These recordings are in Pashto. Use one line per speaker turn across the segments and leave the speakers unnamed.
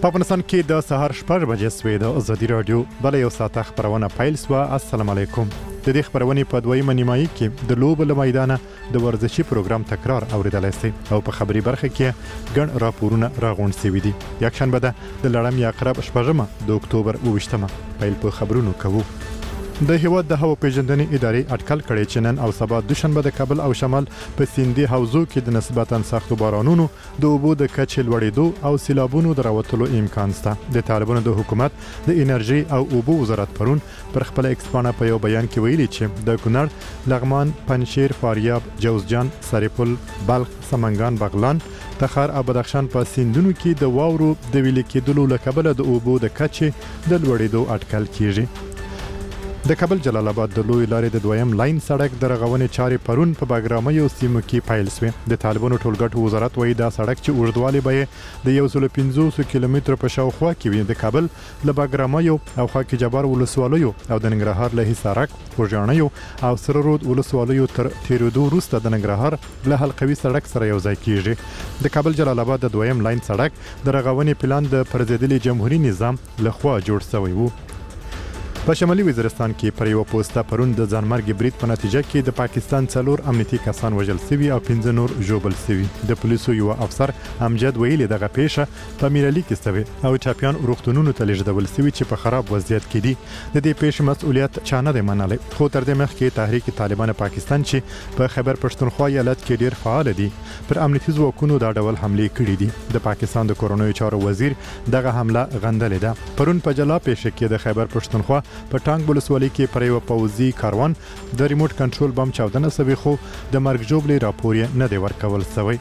په افغانستان کې د سهار 6 بجې سوې د ازادي رادیو بل یو ساعت خبرونه پیل سوه. السلام علیکم. د دې خبرونې په دویمه نیمایي کې د لوبو له میدانه د ورزشي پروګرام تکرار اوریدلای شئ او په خبري برخه کې ګڼ راپورونه راغونډ شوي دي. یکشنبه ده د لړم یا عقرب 8 د اکتوبر 28 پیل په خبرونو کوو. د هیواد د هوا پیژندنې ادارې اټکل کړی چې نن او سبا دوشنبه د کابل او شمال په سیندي حوزو کې د نسبتاً سختو بارانونو د اوبو د کچې لوړېدو او سیلابونو د راوتلو امکان شته. د طالبانو د حکومت د انرژي او اوبو وزارت پرون پر خپل ایکسپانه په یو بیان کې ویلي چې د کونړ، لغمان، پنجشیر، فاریاب، جوزجان، سرپل، بلخ، سمنګان، بغلان، تخار او بدخشان په سیندونو کې د واورو د ویلي کېدلو له کبله د اوبو د کچې د لوړېدو اټکل کیږي. د کابل جلال آباد د لوی لارې د دویم لاین سړک د رغونې چارې پرون په باګرامۍ سیمو کې پیل شوې. د طالبانو ټولګټو وزارت وایي دا سړک چې اوږدوالی به د 150 کیلومترو په شاوخوا کې وي، د کابل له باګرامۍ او خاک جبار ولسوالیو او د ننګرهار له حصارک، خوږیاڼیو او سره رود ولسوالیو تر تیرېدو وروسته د ننګرهار له حلقوي سړک سره یو ځای کیږي. د کابل جلال آباد د دویم لاین سړک د رغونې پلان د پرځېدلي جمهوریت نظام لخوا جوړ شوی وو. په شمالي وزیرستان کې پر یو پوسټه پرون د ځانمرګي برید په نتیجه کې د پاکستان 4 امنیتي کسان وژل شوي او 15 نور ژوبل شوي. د پولیسو یو افسر امجد ویلي دغه پیښه په میرالي کې شوې او چاپیان روغتونونو ته لیږدول شوي چې په خراب وضعیت کې دي. د دې پیښې مسؤلیت چا نه دی منلی، خو تر دې مخکې تحریک طالبان پاکستان چې په خیبر پښتونخوا ایالت کې ډیر فعال دي پر امنیتي ځواکونو دا ډول حملې کړې دي. د پاکستان د کورونوي چارو وزیر دغه حمله غندلې ده. پرون په جلا پیښه کې د خیبر پښتونخوا په ټانګ ولسوالۍ کې پر یو پوځي کاروان د ریموټ کنټرول بم چاودنه شوې، خو د مرګ ژوبلې راپور یې نه دی ورکول شوی.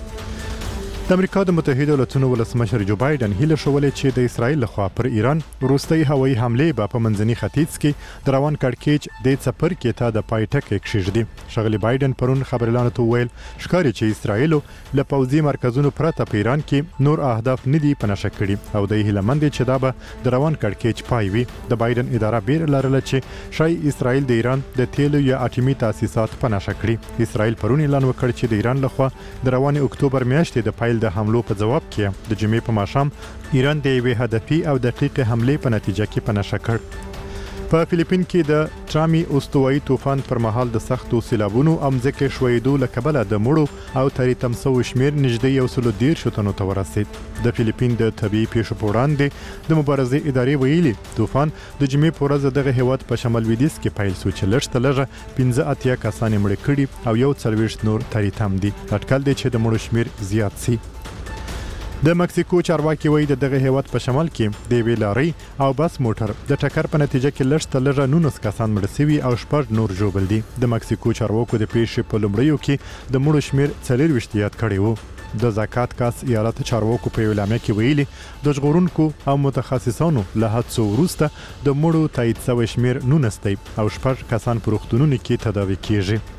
د امریکا د متحده ایالاتونو ولسمشر جو بایدن هیله شولې چې د اسرائیل لخوا پر ایران وروستۍ هوایي حملې به په منځني ختیځ کې د روان کړکېچ د څپرکې ته د پای ټکی کېږدي. ښاغلي بایدن پرون خبريالانو ته وویل ښکاري چې اسرائیل له پوځي مرکزونو پرته په ایران کې نور اهداف نه دي په نښه کړي او د هیله مند چې دا به د روان کړکېچ پای وي. د بایدن اداره بیر لرله چې شای اسرائیل د ایران د تیلو یا اټومي تاسیسات په نښه کړي. اسرائیل پرون اعلان وکړ چې د ایران لخوا د روان اکتوبر میاشتې د پیل د حملو په جواب کې د جمعې په ماښام ایران د یوې هدفي او دقیقې حملې په نتیجه کې په نښه کړ. په فلیپین کې د ټرامي استوایي طوفان پر مهال د سختو سیلابونو او ځمکې ښویېدو له کبله د مړو او تریتم شوو شمېر نږدې 110 تنو ته ورسید. د فلیپین د طبیعي پیښو په وړاندې د مبارزې ادارې ویلي طوفان د جمعې په ورځ دغه هیواد په شمال لویدیځ کې پیل شو چې لږ تر لږه 15 کسان یې مړه کړي او 40 نور تریتم دي. اټکل دی چې د مړو شمېر زیات شي. د مکسیکو چارواکي وایي د دغه هیواد په شمال کې د یوې لارۍ او بس موټر د ټکر په نتیجه کې لږ تر لږه 19 کسان مړه شوي او 6 نور ژوبل دي. د مکسیکو چارواکو د پیښې په لومړیو کې د مړو شمېر 40 یاد کړی وو. د زکات کاس ایالت چارواکو په اعلامیه کې ویلي د ژغورونکو او متخصصانو له هڅو وروسته د مړو تایید شوی شمېر 19 او 6 کسان په روغتونونو کې تداوي کیږي.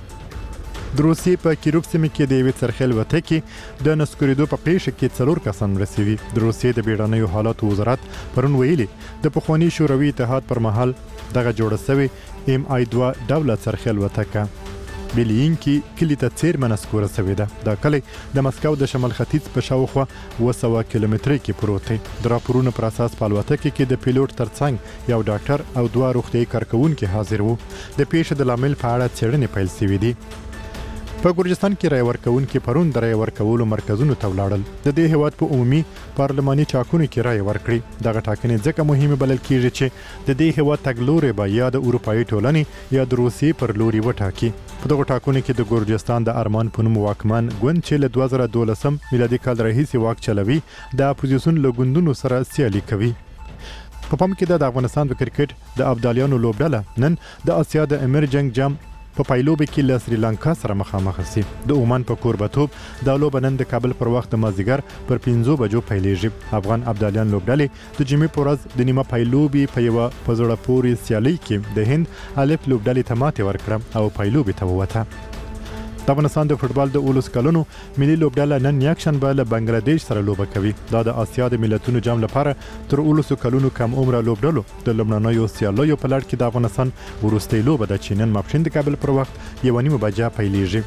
د روسیې په کیروب سیمه کې د یوې څرخیل وته کې د نسکورېدو په پیښه کې 4 کسان مړه شوي. د روسیې د بیړنیو حالاتو وزارت پرون ویلي د پخواني شوروي اتحاد پر مهال دغه جوړه شوې MI2 ډوله څرخیل وته بیلینکی کلی ته څیرمه نسکوره شوې ده. دا کلی د مسکو د شمال ختیځ په شاوخوا 200 کیلومترۍ کې پروت دی. د راپورونو پر اساس په الوتکه کې د پیلوټ ترڅنګ یو ډاکټر او 2 روغتیايي کارکوونکي حاضر وو. د پیښې د لامل په اړه څېړنې پیل شوې دي. په ګورجستان کې رای ورکوونکي پرون د رای ورکولو مرکزونو ته ولاړل. د دې هیواد په عمومي پارلماني ټاکنو کې رای ورکړي. دغه ټاکنې ځکه مهمه بلل کیږي چې د دې هیواد تګلوري به یا د اروپایي ټولنې یا د روسیې پر لوري وټاکي. په دغه ټاکنو کې د ګورجستان د ارمان په نوم واکمن ګوند چې له 2012 میلادي کال راهیسې واک چلوي د اپوزیسیون له ګوندونو سره سیالي کوي. په پام کې د افغانستان د کرکټ د ابدالیانو لوبډله نن د اسیا د امرجنګ جام په پایلوبه کې له سریلانکا سره مخامخ شي. د عمان په کوربتوب د لوبه نن د کابل پر وخت د مازدیګر پر 5 بجو پیلېږي. افغان ابدالیان لوبډلې د جمعې په ورځ د نیمه پایلوبي په یوه په زړه پورې سیالۍ کې د هند الف لوبډلې ته ماتې ورکړه او پایلوبې ته ووته. د افغانستان د فوتبال د 19 کلونو ملي لوبډله نن یکشنبه له بنگلاديش سره لوبه کوي. دا د آسیا د ملتونو جام لپاره تر 19 کلونو کم عمره لوبډلو د لومړنیو سیالیو په لړ کې د افغانستان وروستۍ لوبه ده چې نن ماپښین د کابل پر وخت 1:30 بجې پیلېږي.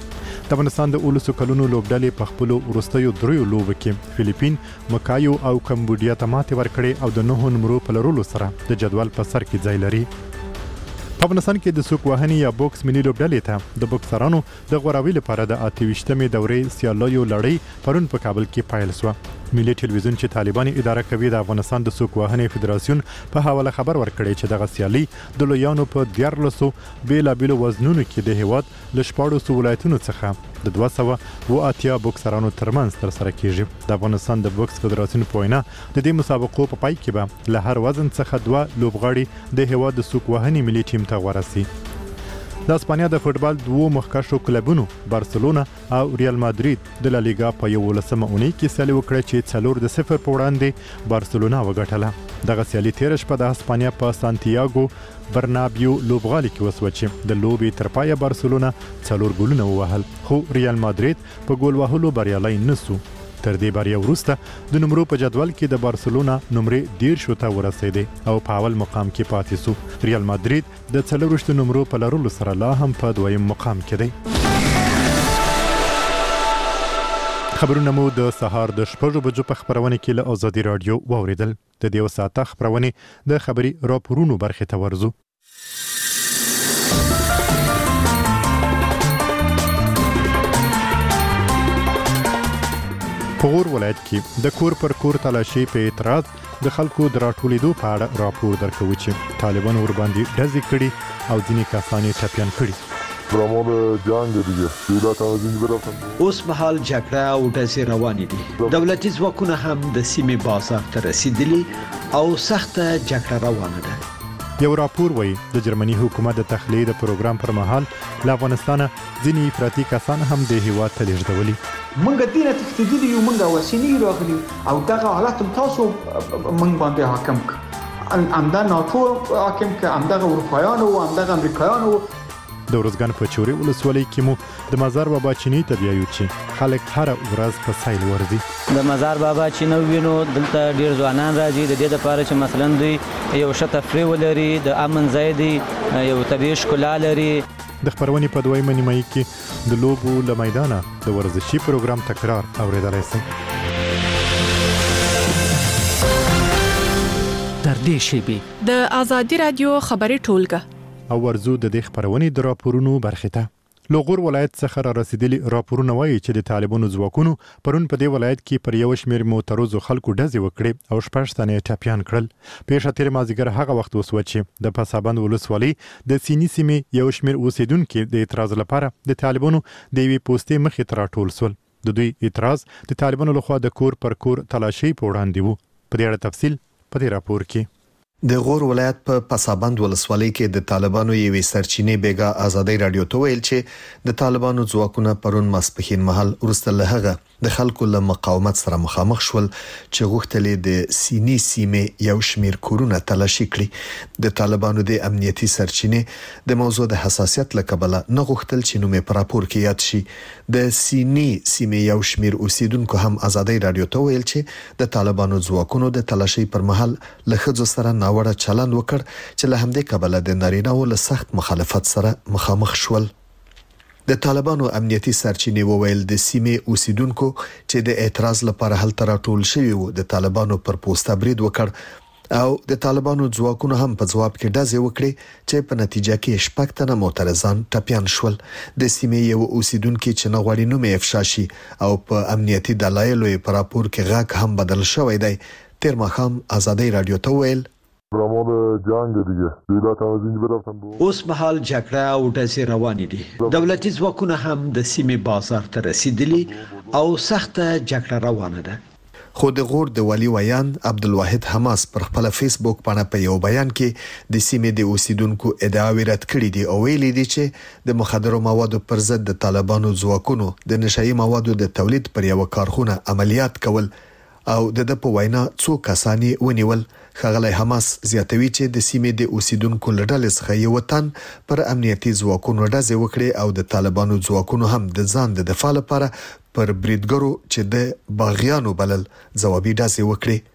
د افغانستان د 19 کلونو لوبډلې په خپل وروستیو دریو لوبو کې فلیپین، مکایو او کمبودیا ته ماتې ورکړې او د 9 نمرو په لرلو سره د جدول په سر کې ځای لري. په افغانستان کې د سوک وهنې یا بوکس ملي لوبډلې ته د بوکسرانو د غوراوي لپاره د 28مې دورې سیالیو لړۍ پرون په کابل کې پیل شوه. ملي ټلویزیون چې طالبان اداره کوي د افغانستان د سوک وهنې فدراسیون په حواله خبر ورکړی چې دغه سیالي د لویانو په 14 بیلابیلو وزنونو کې د هیواد له 14 ولایتونو څخه د 280 بوکسرانو ترمنځ ترسره کیږي. د افغانستان د بوکس فدراسیون په وینا د دې مسابقو په پای کې به له هر وزن څخه 2 لوبغاړي د هیواد د سوک وهنې ملي ټیم ته غوره شي. د اسپانیا د فوتبال دوه مخکښو کلبونو بارسلونا او ریال مادرید د لا لیګا په 11مه اونۍ کې سیالي وکړه چې 4-0 په وړاندې بارسلونا وګټله. دغه سیالي تیر شپه د اسپانیا په سانتیاګو برنابیو لوبغالي کې وسوه چې د لوبې تر پایه بارسلونا 4 ګولونه ووهل، خو ریال مادرید په ګول وهلو بریالی نسو. تر دې بریا وروسته د نمرو په جدول کې د بارسلونا نمرې 10 ته ورسېدې او په اول مقام کې پاتې شو. ریال مادرید د 40 نمرو په لرلو سره لا هم په دویم مقام کې دی. خبرونه مو د سهار د 6 بجو په خبرونه کې له آزادي رادیو واوریدل. د دې وساته خبرونه د خبري راپورونو برخه ته ورزو. په غور ولایت کې د کور پر کور تلاشي په اعتراض د خلکو د راټولېدو په اړه راپور درکوي چې طالبان ور باندې ډزې کړي او ځینې کسان یې ټپیان کړي.
برامال جنگ دیگه دولت تنظیم برفتن
اوس مهال جګړه او ډزې روانې دي. دولتي ځواکونه هم د سیمې بازار ته رسیدلي او سخته جګړه روانه ده.
یو راپور وایي د جرمني حکومت د تخلیه د پروګرام پر مهال له افغانستانه ځینې افراطي کسان هم د هیواد ته لیږدولي.
منګه دینه تفتیدلی یو منګه وسینی راغلی او دغه حالت تاسو منګ باندې حاکم امدا ناتو حاکم ک امدغه اروپایانو او امدغه امریکایانو.
د ورځګان په چوري ولسوالۍ کې مو د مزار بابا چینی ته بیایو چې خلک هر ورځ په سایل ورځي.
د مزار بابا چینو وینو دلته ډیر ځوانان راځي د دې لپاره چې مثلا دوی یو شته فری ولري، د امن ځای دی، یو طبيعي ښکلا لري.
د خبرونې په دویمه نیمایي کې د لوبو له میدانه د ورزشي پروګرام تکرار اوریدلای شئ.
تر دې شیبې
د آزادي رادیو خبري ټولګه
او ورزو د دې خبرونې د راپورونو برخه ته. لوغور ولایت څخه را رسیدلي راپورونه وایي چې د طالبانو ځواکونو پرون په دې ولایت کې پر یو شمېر معترضو خلکو ډزې وکړې او 6 تنې ټپیان کړل. پیښه تیر مازدیګر هغه وخت وسوه چې د پسابند ولسوالۍ د سینی سیمې یو شمېر اوسیدونکو د اعتراض لپاره د طالبانو د یوې پوسټې مخې ته راټول شول. د دوی اعتراض د طالبانو لخوا د کور پر کور تلاشي په وړاندې وو. په دې اړه تفصیل په دې راپور کې.
د غور ولایت په پسابند ولسوالۍ کې د طالبانو یوې سرچینې بیګا آزادۍ رادیو ته ویل چې د طالبانو ځواکونه پرون ماسپښین مهال وروسته له هغه د خلکو له مقاومت سره مخامخ شول چې غوښتل د سینی سیمې یو شمیر کورونه تلاشي کړي. د طالبانو د امنیتي سرچینې د موضوع د حساسیت لکبله نه غوښتل چې نومې پر راپور کې یاد شي. د سینی سیمې یو شمیر اوسیدونکو هم آزادۍ رادیو ته ویل چې د طالبانو ځواکونو د تلاشي پر مهال له ښځو سره وړه چلند وکړ چې له همدې کبله د نارینه‌و له سخت مخالفت سره مخامخ شول. د طالبانو امنیتي سرچینې وویل د سیمې اوسیدونکو چې د اعتراض لپاره هلته راټول شوي وو د طالبانو پر پوسټه برید وکړ او د طالبانو ځواکونو هم په جواب کې ډزې وکړې چې په نتیجه کې 6 تنه معترضان ټپیان شول. د سیمې یو اوسیدونکو چې نه غواړي نوم یې افشا شي او په امنیتي دلایلو په راپور کې غاک هم بدل شوی دی. تیر ماښام آزادۍ رادیو ته ویل
برامال جنگ دیگه دولت تنظیم برفتن
اوس مهال جګړه او ډزې روانې دي. دولتي ځواکونه هم د سیمې بازار ته رسیدلي او سخته جګړه روانه ده.
خو د غور د والی ویان عبدالواحد حماس پر خپل فیسبوک باندې په یو بیان کې د سیمې د اوسیدونکو ادعاوې رد کړې دي او ویلي دي چې د مخدرو موادو پر ضد د طالبانو ځواکونو د نشایي موادو د تولید پر یو کارخونه عملیات کول او د په وینا څو کسانی ونیول. ښاغلی حماس زیاتوي چې د سیمې د اوسیدونکو لړل څخه یو وطن پر امنیتي ځواکونو ډزې وکړي او د طالبانو ځواکونو هم د ځان د دفاع لپاره پر بریدګرو چې د باغیانو بلل ځوابي ډزې وکړي.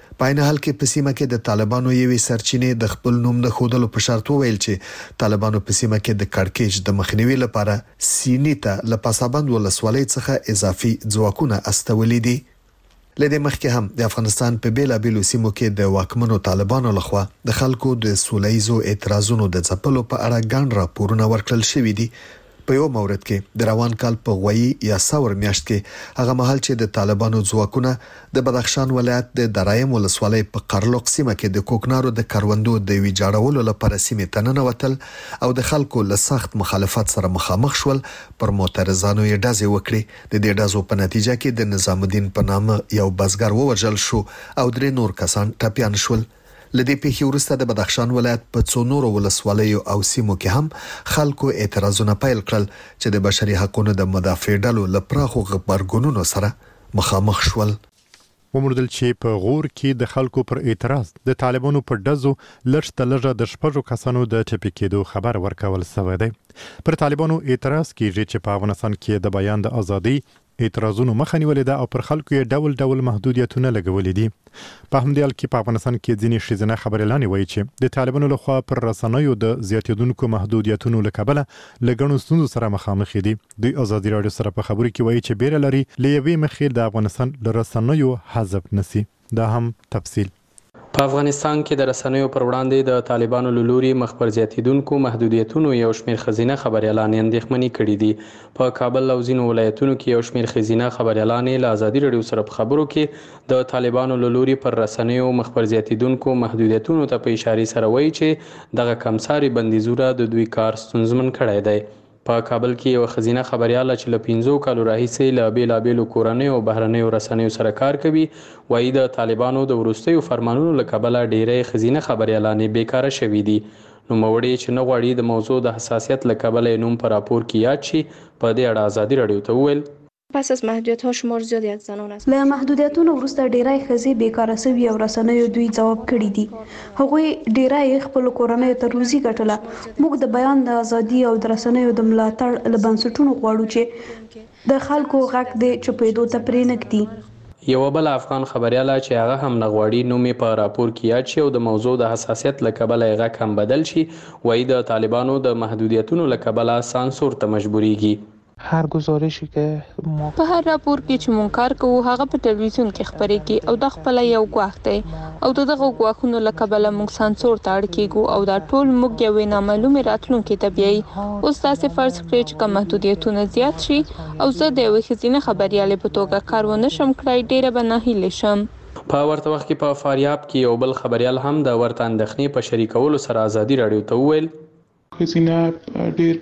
په عین حال کې په سیمه کې د طالبانو یوې سرچینې د خپل نوم د خودلو په شرط وویل چې طالبانو په سیمه کې د کړکېچ د مخنیوي لپاره سینې ته له پسابند ولسوالۍ څخه اضافي ځواکونه استولې دي. لدې مخکې هم د افغانستان په بیلابیلو سیمو کې د واکمنو طالبانو لخوا د خلکو د سولهیزو اعتراضونو د ځپلو په اړه ګڼ راپورونه ورکړل شوي دي. په یو مورد کې د روان کال په غوي یا ثور میاشت کې هغه مهال چې د طالبانو ځواکونه د بدخشان ولایت د درایم ولسوالۍ په قرلوق سیمه کې د کوکنارو د کروندو د ویجاړولو لپاره سیمې ته ننوتل او د خلکو له سخت مخالفت سره مخامخ شول، پر معترضانو یې ډزې وکړې. د دې ډزو په نتیجه کې د نظام الدین په نامه یو بزګر ووژل شو او 3 نور کسان ټپیان شول. لدې پیښې وروسته د بدخشان ولایت په څو نورو ولسوالیو او سیمو کې هم خلکو اعتراضونه پیل کړل چې د بشري حقوقو د مدافع ډلو له پراخو غبرګونونو سره مخامخ شول.
ومردل چې په غور کې د خلکو پر اعتراض د طالبانو پر دزو لږه د شپږو کسانو د ټپي کېدو خبر ورکول شوی دی. پر طالبانو اعتراض کیږي چې په افغانستان کې د بیان د ازادي اعتراضونو مخه نیولې ده او پر خلکو یې ډول محدودیتونه لګولې دي. په همدې حال کې په افغانستان کې ځینې ښځینه خبريالانې وایي چې د طالبانو لخوا پر رسنیو د زیاتېدونکو محدودیتونو له کبله له ګڼو ستونزو سره مخامخ دي. دوی ازادي راډیو سره په خبرو کې وایي چې بیره لري له یوې مخې د افغانستان له رسنیو حذف نسی. دا هم تفصیل.
په افغانستان کې د رسنیو پر وړاندې د طالبانو له لوري مخ پر زیاتېدونکو محدودیتونو یو شمېر ښځینه خبريالانې اندېښمنې کړي دي. په کابل او ځینو ولایتونو کې یو شمېر ښځینه خبريالانې له ازادي راډیو سره په خبرو کې د طالبانو له لوري پر رسنیو مخ پر زیاتېدونکو محدودیتونو ته په اشاره سره وایي چې دغه کمساري بندیزونه د دوی کار ستونزمن کړی دی. په کابل کې یو ښځینه خبرياله چې له 15 کالو راهیسې له بیلابیلو کورنیو او بهرنیو رسنیو سره کار کوي وایي د طالبانو د وروستیو فرمانونو له کبله ډېرې ښځینه خبريالانې بیکاره شوي دي. نوموړي چې نه غواړي د موضوع د حساسیت له کبله یې نوم په راپور کې یاد شي په دې اړه ازادي راډیو ته وویل
پس از محدودیت ها شمار زیادی از زنان است.
له محدودیتونو وروسته ډیری ښځې بیکاره شوي او رسنیو دوی ځواب کړي دي. هغوی ډیری خپل کورنیو ته روزي ګټله. موږ د بیان د ازادي او د رسنیو د ملاتړ له بنسټونو غواړو چې د خلکو غږ د چوپېدو ته پرې نږدي.
یو بل افغان خبرياله چې هغه هم نغواړي نوم په راپور کې یاد شي او د موضوع د حساسیت له کبله یې غږ هم بدل شي وایي د طالبانو د محدودیتونو له کبله سانسور ته مجبوریږي.
هر گزارشی که ما
په هر راپور کې چې مونږ کار کوو هغه په ټلویزیون کې خبرېږي او د خپل یو غواخ دی او دغه غواخونو له کبله مونږ سانسور ته اړ کېږو او دا ټول موږ یو نامعلومه راتلونکي ته بیایي. اوس تاسو فرض کړئ چې کوم محدودیتونه زیات شي او زه د یوې ښځینه خبريالې په توګه کار ونه شم کړای ډېره به ناهیلې شم.
په ورته وخت کې په فاریاب کې یو بل خبريال هم د ورته اندېښنې په شریکولو سره ازادي راډیو ته وویل
ښځینه ډېر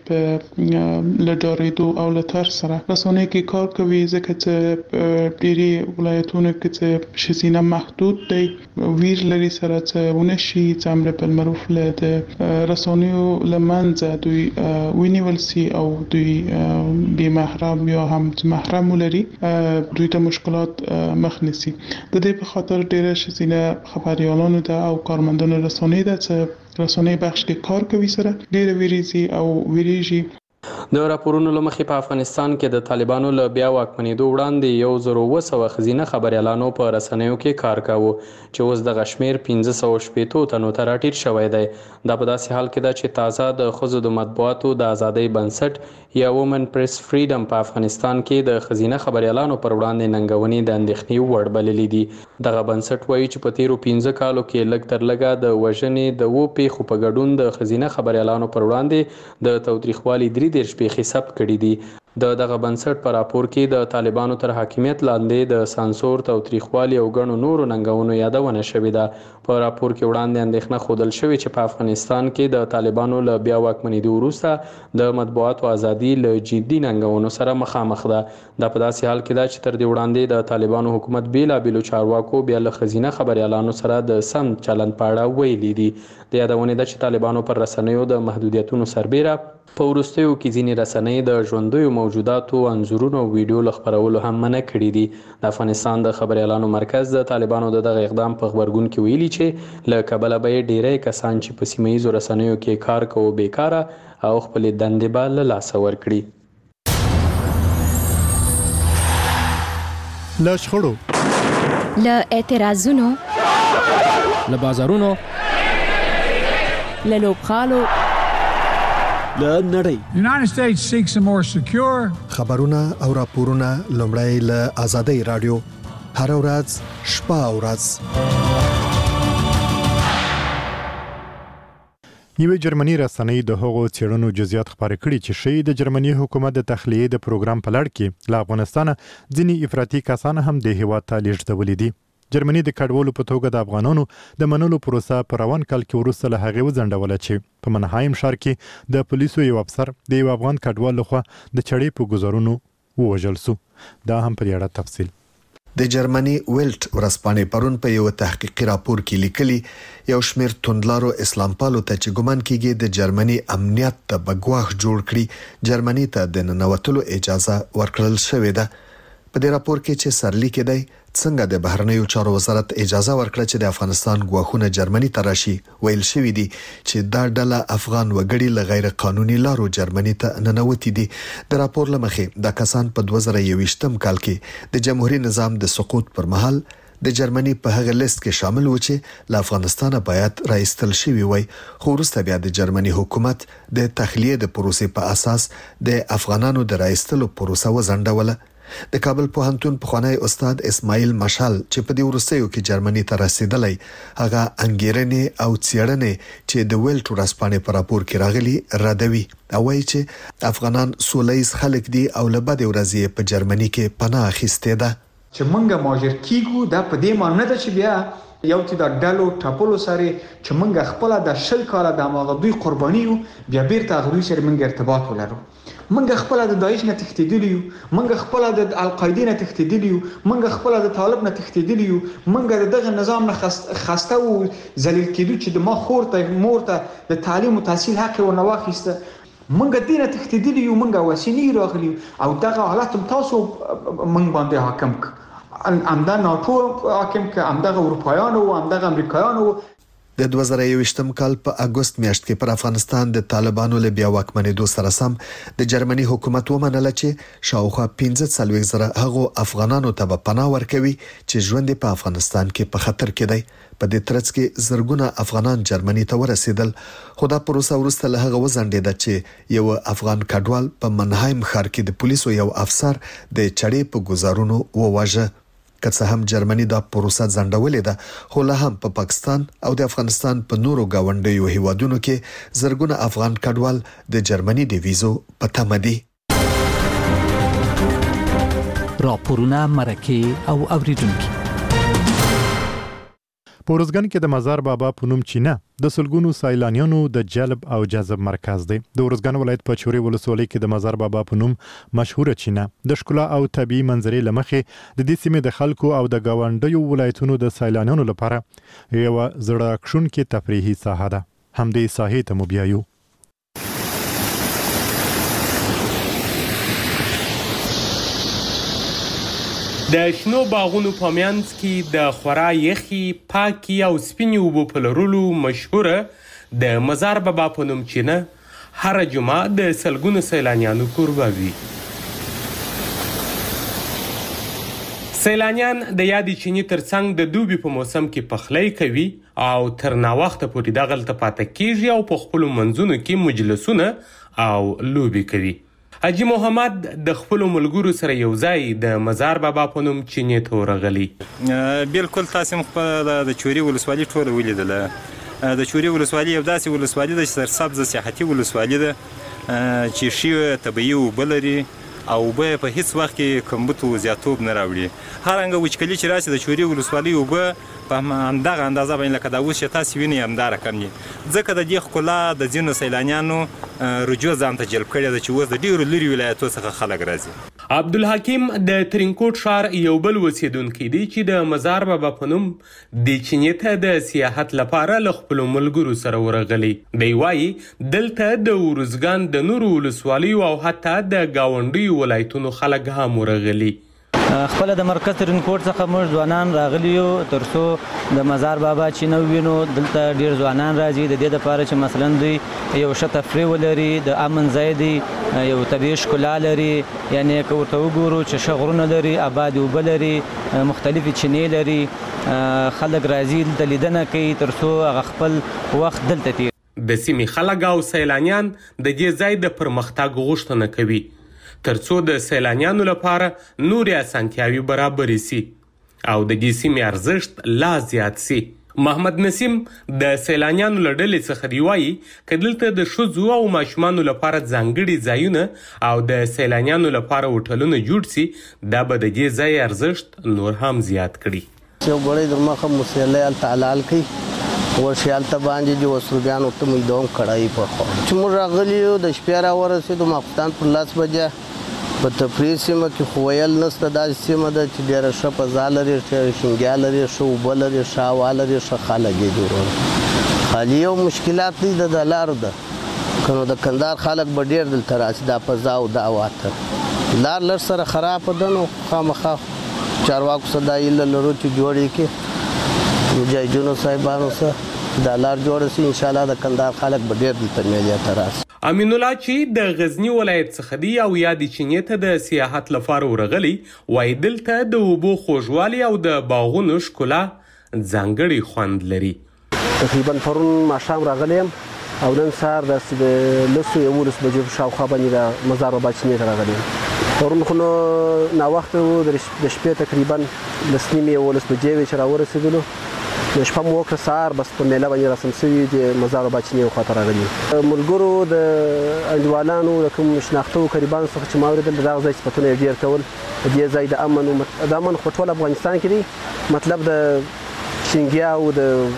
په له ډارېدو او له ترس سره رسنیو کې کار کوي ځکه چې ډېری ولایتونو کې چې ښځینه محدود دی ویر لري سره چې ونه شي چې امر بالمعروف له د رسنیو له منځه دوی ونیول سي او دوی بې محرم یا هم محرم ولري دوی ته مشکلات مخ نیسي. د دې په خاطر ډېر ښځینه خبريالانو ته او کارمندانو رسنیو ته چې رسنۍ بخش کې کار کوي سره ډېر ویریږي او ویریږي.
د راپورونو له مخې په افغانستان کې د طالبانو له بیا واکمنېدو وړاندې 1200 ښځینه خبريالانو په رسنیو کې کار کاوه چې اوس دغه شمېر 560 تنو ته راټیټ شوی دی. دا په داسې حال کې ده چې تازه د ښځو د مطبوعاتو د ازادۍ بنسټ یا وومن پریس فریډم په افغانستان کې د ښځینه خبريالانو پر وړاندې ننګونې د اندېښنې وړ بللې دي. دغه بنسټ وایي چې په تیرو 15 کالو کې لږ تر لږه د وژنې د 2 پیښو په ګډون د ښځینه خبريالانو پر وړاندې د تاوتریخوالي 3 پیښې ثبت کړي دي. دغه بنسټ په راپور کې د طالبانو تر حاکمیت لاندې د سانسور تاوتریخوالي او ګڼو نورو ننګونو یادونه شوې ده. په راپور کې وړاندې اندېښنه ښودل شوې چې په افغانستان کې د طالبانو له بیا واکمنېدو وروسته د مطبوعاتو ازادي له جدي ننګونو سره مخامخ ده. دا په داسې حال کې ده چې تر دې وړاندې د طالبانو حکومت بیلابیلو چارواکو بیا له ښځینه خبريالانو سره د سم چلند په اړه ویلي دي. د یادونې ده چې طالبانو پر رسنیو د محدودیتونو سربیره په وروستیو کې ځینې رسنۍ د ژوندیو موجوداتو انځورونو او ویډیو له خپرولو هم منع کړي دي. د افغانستان د خبريالانو مرکز د طالبانو دغه اقدام په خبرګون کې ویلي چې له کبله به ډېری کسان چې په سیمه ییزو رسنیو کې کار کوي بیکاره او خپل دندې به له لاسه ورکړي.
له شخړو
له اعتراضونو
له بازارونو،
له لوبغالو،
له نړۍ.
United States seeks a more secure.
خبرونه او راپورونه لومړی له آزادۍ رادیو هر ورځ شپه او ورځ.
یوه جرمني رسنۍ د هغو څېړنو جزئیات خپاره کړي چې ښیي د جرمني حکومت د تخلیې د پروګرام په لړ کې له افغانستانه ځینې افراطي کسان هم د هیواد ته لیږدولي دي. جرمني د کډوالو په توګه د افغانانو د منلو پروسه په روان کال کې وروسته له هغې وځنډوله چې په منهایم ښار کې د پولیسو یو افسر د یو افغان کډوال لخوا د چړې په ګزارونو ووژل سو. دا هم په دې اړه تفصیل.
د جرمني ویلټ ورځپاڼې پرون په یو تحقیقي راپور کې لیکلي یو شمېر توندلارو اسلام پالو ته چې ګمان کیږي د جرمني امنیت ته بګواښ جوړ کړي جرمني ته د ننوتلو اجازه ورکړل شوې ده. په دې راپور کې چې سرلیک دی څنګه د بهرنیو چارو وزارت اجازه ورکړه چې د افغانستان ګواښونه جرمني ته راشي، ویل شوی دی چې دا ډله افغان وګړي له غیر قانوني لارو جرمني ته ننوتي دي. د راپور لمخې دا کسان په 2021 کال کې د جمهوریت نظام د سقوط پر مهال د جرمني په هغه لیست کې شامل و چې له افغانستانه باید راایستل شوی وي، خو وروسته بیا د جرمني حکومت د تخلیې د پروسې په اساس د افغانانو د راایستلو پروسه وځنډوله. د کابل پوهنتون پخوانی استاد اسماعیل مشال چې په دې وروستیو کې جرمني ته رسیدلی هغه انګیرنې او څېړنې چې د ویلټ ورځپاڼې په راپور کې راغلي ردوي او وایي چې افغانان سولیز خلک دي او له بدې ورځې په جرمني کې پناه اخیستې ده.
چې مونږه ماجر کیږو دا په دې معنی ده چې بیا یو چې د ډلو ټاپلو سره چې مونږ خپل د شل کاله د ماغه دوی قربانیو بیا بیرته غوړي سره مونږ ارتباط ولرو. مونږ خپل د داعش نه تښتیدلی یو، مونږ خپل د القاعده نه تښتیدلی یو، مونږ خپل د طالب نه تښتیدلی یو، مونږ دغه نظام نه خسته او ذلیل کېدو چې د ما خور ته مور ته د تعلیم او تحصیل حق ورنه واخیسته. مونږ دینه تښتیدلی یو، مونږ وسینی راغلی او دغه حالت تاسو مونږ باندې حاکم ک امدا ناتو حاکم ک امدغه اروپایانو او امدغه امریکایانو.
د 2021 کال په اگست میاشت کې پر افغانستان د طالبانو له بیا واکمنېدو سره سم د جرمني حکومت ومنله چې شاوخوا 15,000 هغو افغانانو ته به پناه ورکوي چې ژوند په افغانستان کې په خطر کې دی. په دې ترڅ کې زرګونه افغانان جرمني ته ورسېدل، خو دا پروسه وروسته له هغه وځنډېده چې یو افغان کډوال په منهایم ښار کې د پولیسو یو افسر د چړې په ګزارونو وواژه. که څه هم جرمني دا پروسه ځنډولې ده، خو لا هم په پاکستان او د افغانستان په نورو گاونډیو هیوادونو کې زرګونه افغان کډوال د جرمني د ویزو په تمه دي.
راپورونه، مرکه او اوریدونکو.
په ورځګن کې د مزار بابا په نوم چینه د سلګونو سیلانیانو د جلب او جذب مرکز دی. د ورځګن ولایت په چوري ولسوالۍ کې د مزار بابا په نوم مشهوره چینه د ښکلا او طبيعي منظرې لمخې د دې سیمې د خلکو او د گاونډیو ولایتونو د سیلانیانو لپاره یو زړه راښکونکې تفریحي ساحه ده. همدې ساحې ته مو بیایو.
د شنو باغونو په منځ کې د خورا یخي، پاکي او سپینې اوبو په لرلو مشهوره د مزار بابا په نوم چینه هر جمعه د سلګونو سیلانیانو کوربه وي. سیلانیان د یادې چینې ترڅنګ د دوبي په موسم کې پخلی کوي او تر ناوخته پورې دغلته پاته کیږي او په خپلو منځونو کې مجلسونه او لوبې کوي. حاجی محمد د خپل ملګرو سره یو ځای د مزار بابا په نوم چینې ته ورغلی.
بالکل تاسو خپل د چوري ولسوالۍ ټول ولیدله. د چوري ولسوالۍ یو داسې ولسوالۍ ده چې سرسبزه سیاحتي ولسوالۍ ده چې شی طبيعي اوبه لري او اوبه په هیڅ وخت کې کمبود او زیاتوب نه راوړي. هر انګه وچکلي چې راشي د چوري ولسوالۍ اوبه په همدغه اندازه باندې لکه دا اوس چې تاسو وینئ همدا رقم دي. ځکه د دې ښکلا د ځینو سیلانیانو رجوع ځان ته جلب کړی ده چې اوس د ډېرو لرې ولایتو څخه خلک راځي.
عبدالحکیم د ترینکوټ ښار یو بل اوسیدونکی دی چې د مزار بابا په نوم د چینې ته د سیاحت لپاره له خپلو ملګرو سره ورغلی. دی وایي دلته د ارزګان د نورو ولسوالیو او حتی د ګاونډیو ولایتونو خلک هم ورغلي.
خپل د مرکز ترینکوټ څخه موږ ځوانان راغلي یو ترڅو د مزار بابا چې نو وینو دلته ډیر ځوانان راځي د دې لپاره چې مثلا دوی یو ښه تفریح ولري د امن ځای دی یو طبیعي ښکلا لري یعنی که ورته وګورو چې ښه غرونه لري آباد اوبه لري مختلفې چینې لري خلک راځي دلته لیدنه کوي ترڅو هغه خپل وخت دلته تیر
د سیمې خلک او سیلانیان د دې ځای د پرمختګ غوښتنه کوي ترڅو د سیلانیانو لپاره نورې اسانتیاوې برابرې سي او د دې سیمې ارزښت لا زیات سي. محمد نسیم د سیلانیانو له ډلې څخه دی وایي که دلته د ښځو او ماشومانو لپاره ځانګړي ځایونه او د سیلانیانو لپاره هوټلونه جوړ سي دا به د دې ځای ارزښت نور هم زیات کړي.
یو ګړی د مخه مسلې التعلال کوي ورشیال ته باندې جو وسروګانو ته مې دوم کړای په خو چې موږ راغلی یو د شپې را ورسېدو ماخوستان پر 10 بجې په تفریح سیمه کې خو ویل نشته داسې سیمه ده چې ډېره ښه فضا لري شینګیا لري ښه اوبه لري ښه هوا لري ښه خلک یې جوړول خالي یو مشکلات دی د لارو ده که نو د کندهار خلک به ډېر دلته راشي دا فضا او دا هوا ته لار لږ سره خرابه ده نو خامخا چارواکو سره دا هیله لرو چې جوړ یې کړي مجاهدینو صاحبانو سره دا لار جوړه سي انشاءالله د کندهار خلک به ډېر دلته میلې ته راشي.
امین الله چې د غزنی ولایت څخه دی او یا د چینې ته د سیاحت لپاره ورغلی وایي دلته د اوبو خوږوالي او د باغونو ښکلا ځانګړی خوند لري.
تقریبا پرون ماښام راغلی یم او نن سهار داسې د 11 بجو شاوخوا باندې د مزار بابا چینې ته راغلی یم. پرون خو نو ناوخته و د شپې تقریبا 10:30 بجې وې چې راورسېدلو د شپه مو وکړه سهار بس په میله باندې رسم شوي د مزار بابا چینې خواته راغلي ملګرو د انډیوالانو د کوم شناختو قریبانو څخه چې ما اورېدل د دغه ځای صفتونه یې ډېر کول د دې ځای د امن خو ټول افغانستان کې دی مطلب د شینګیا او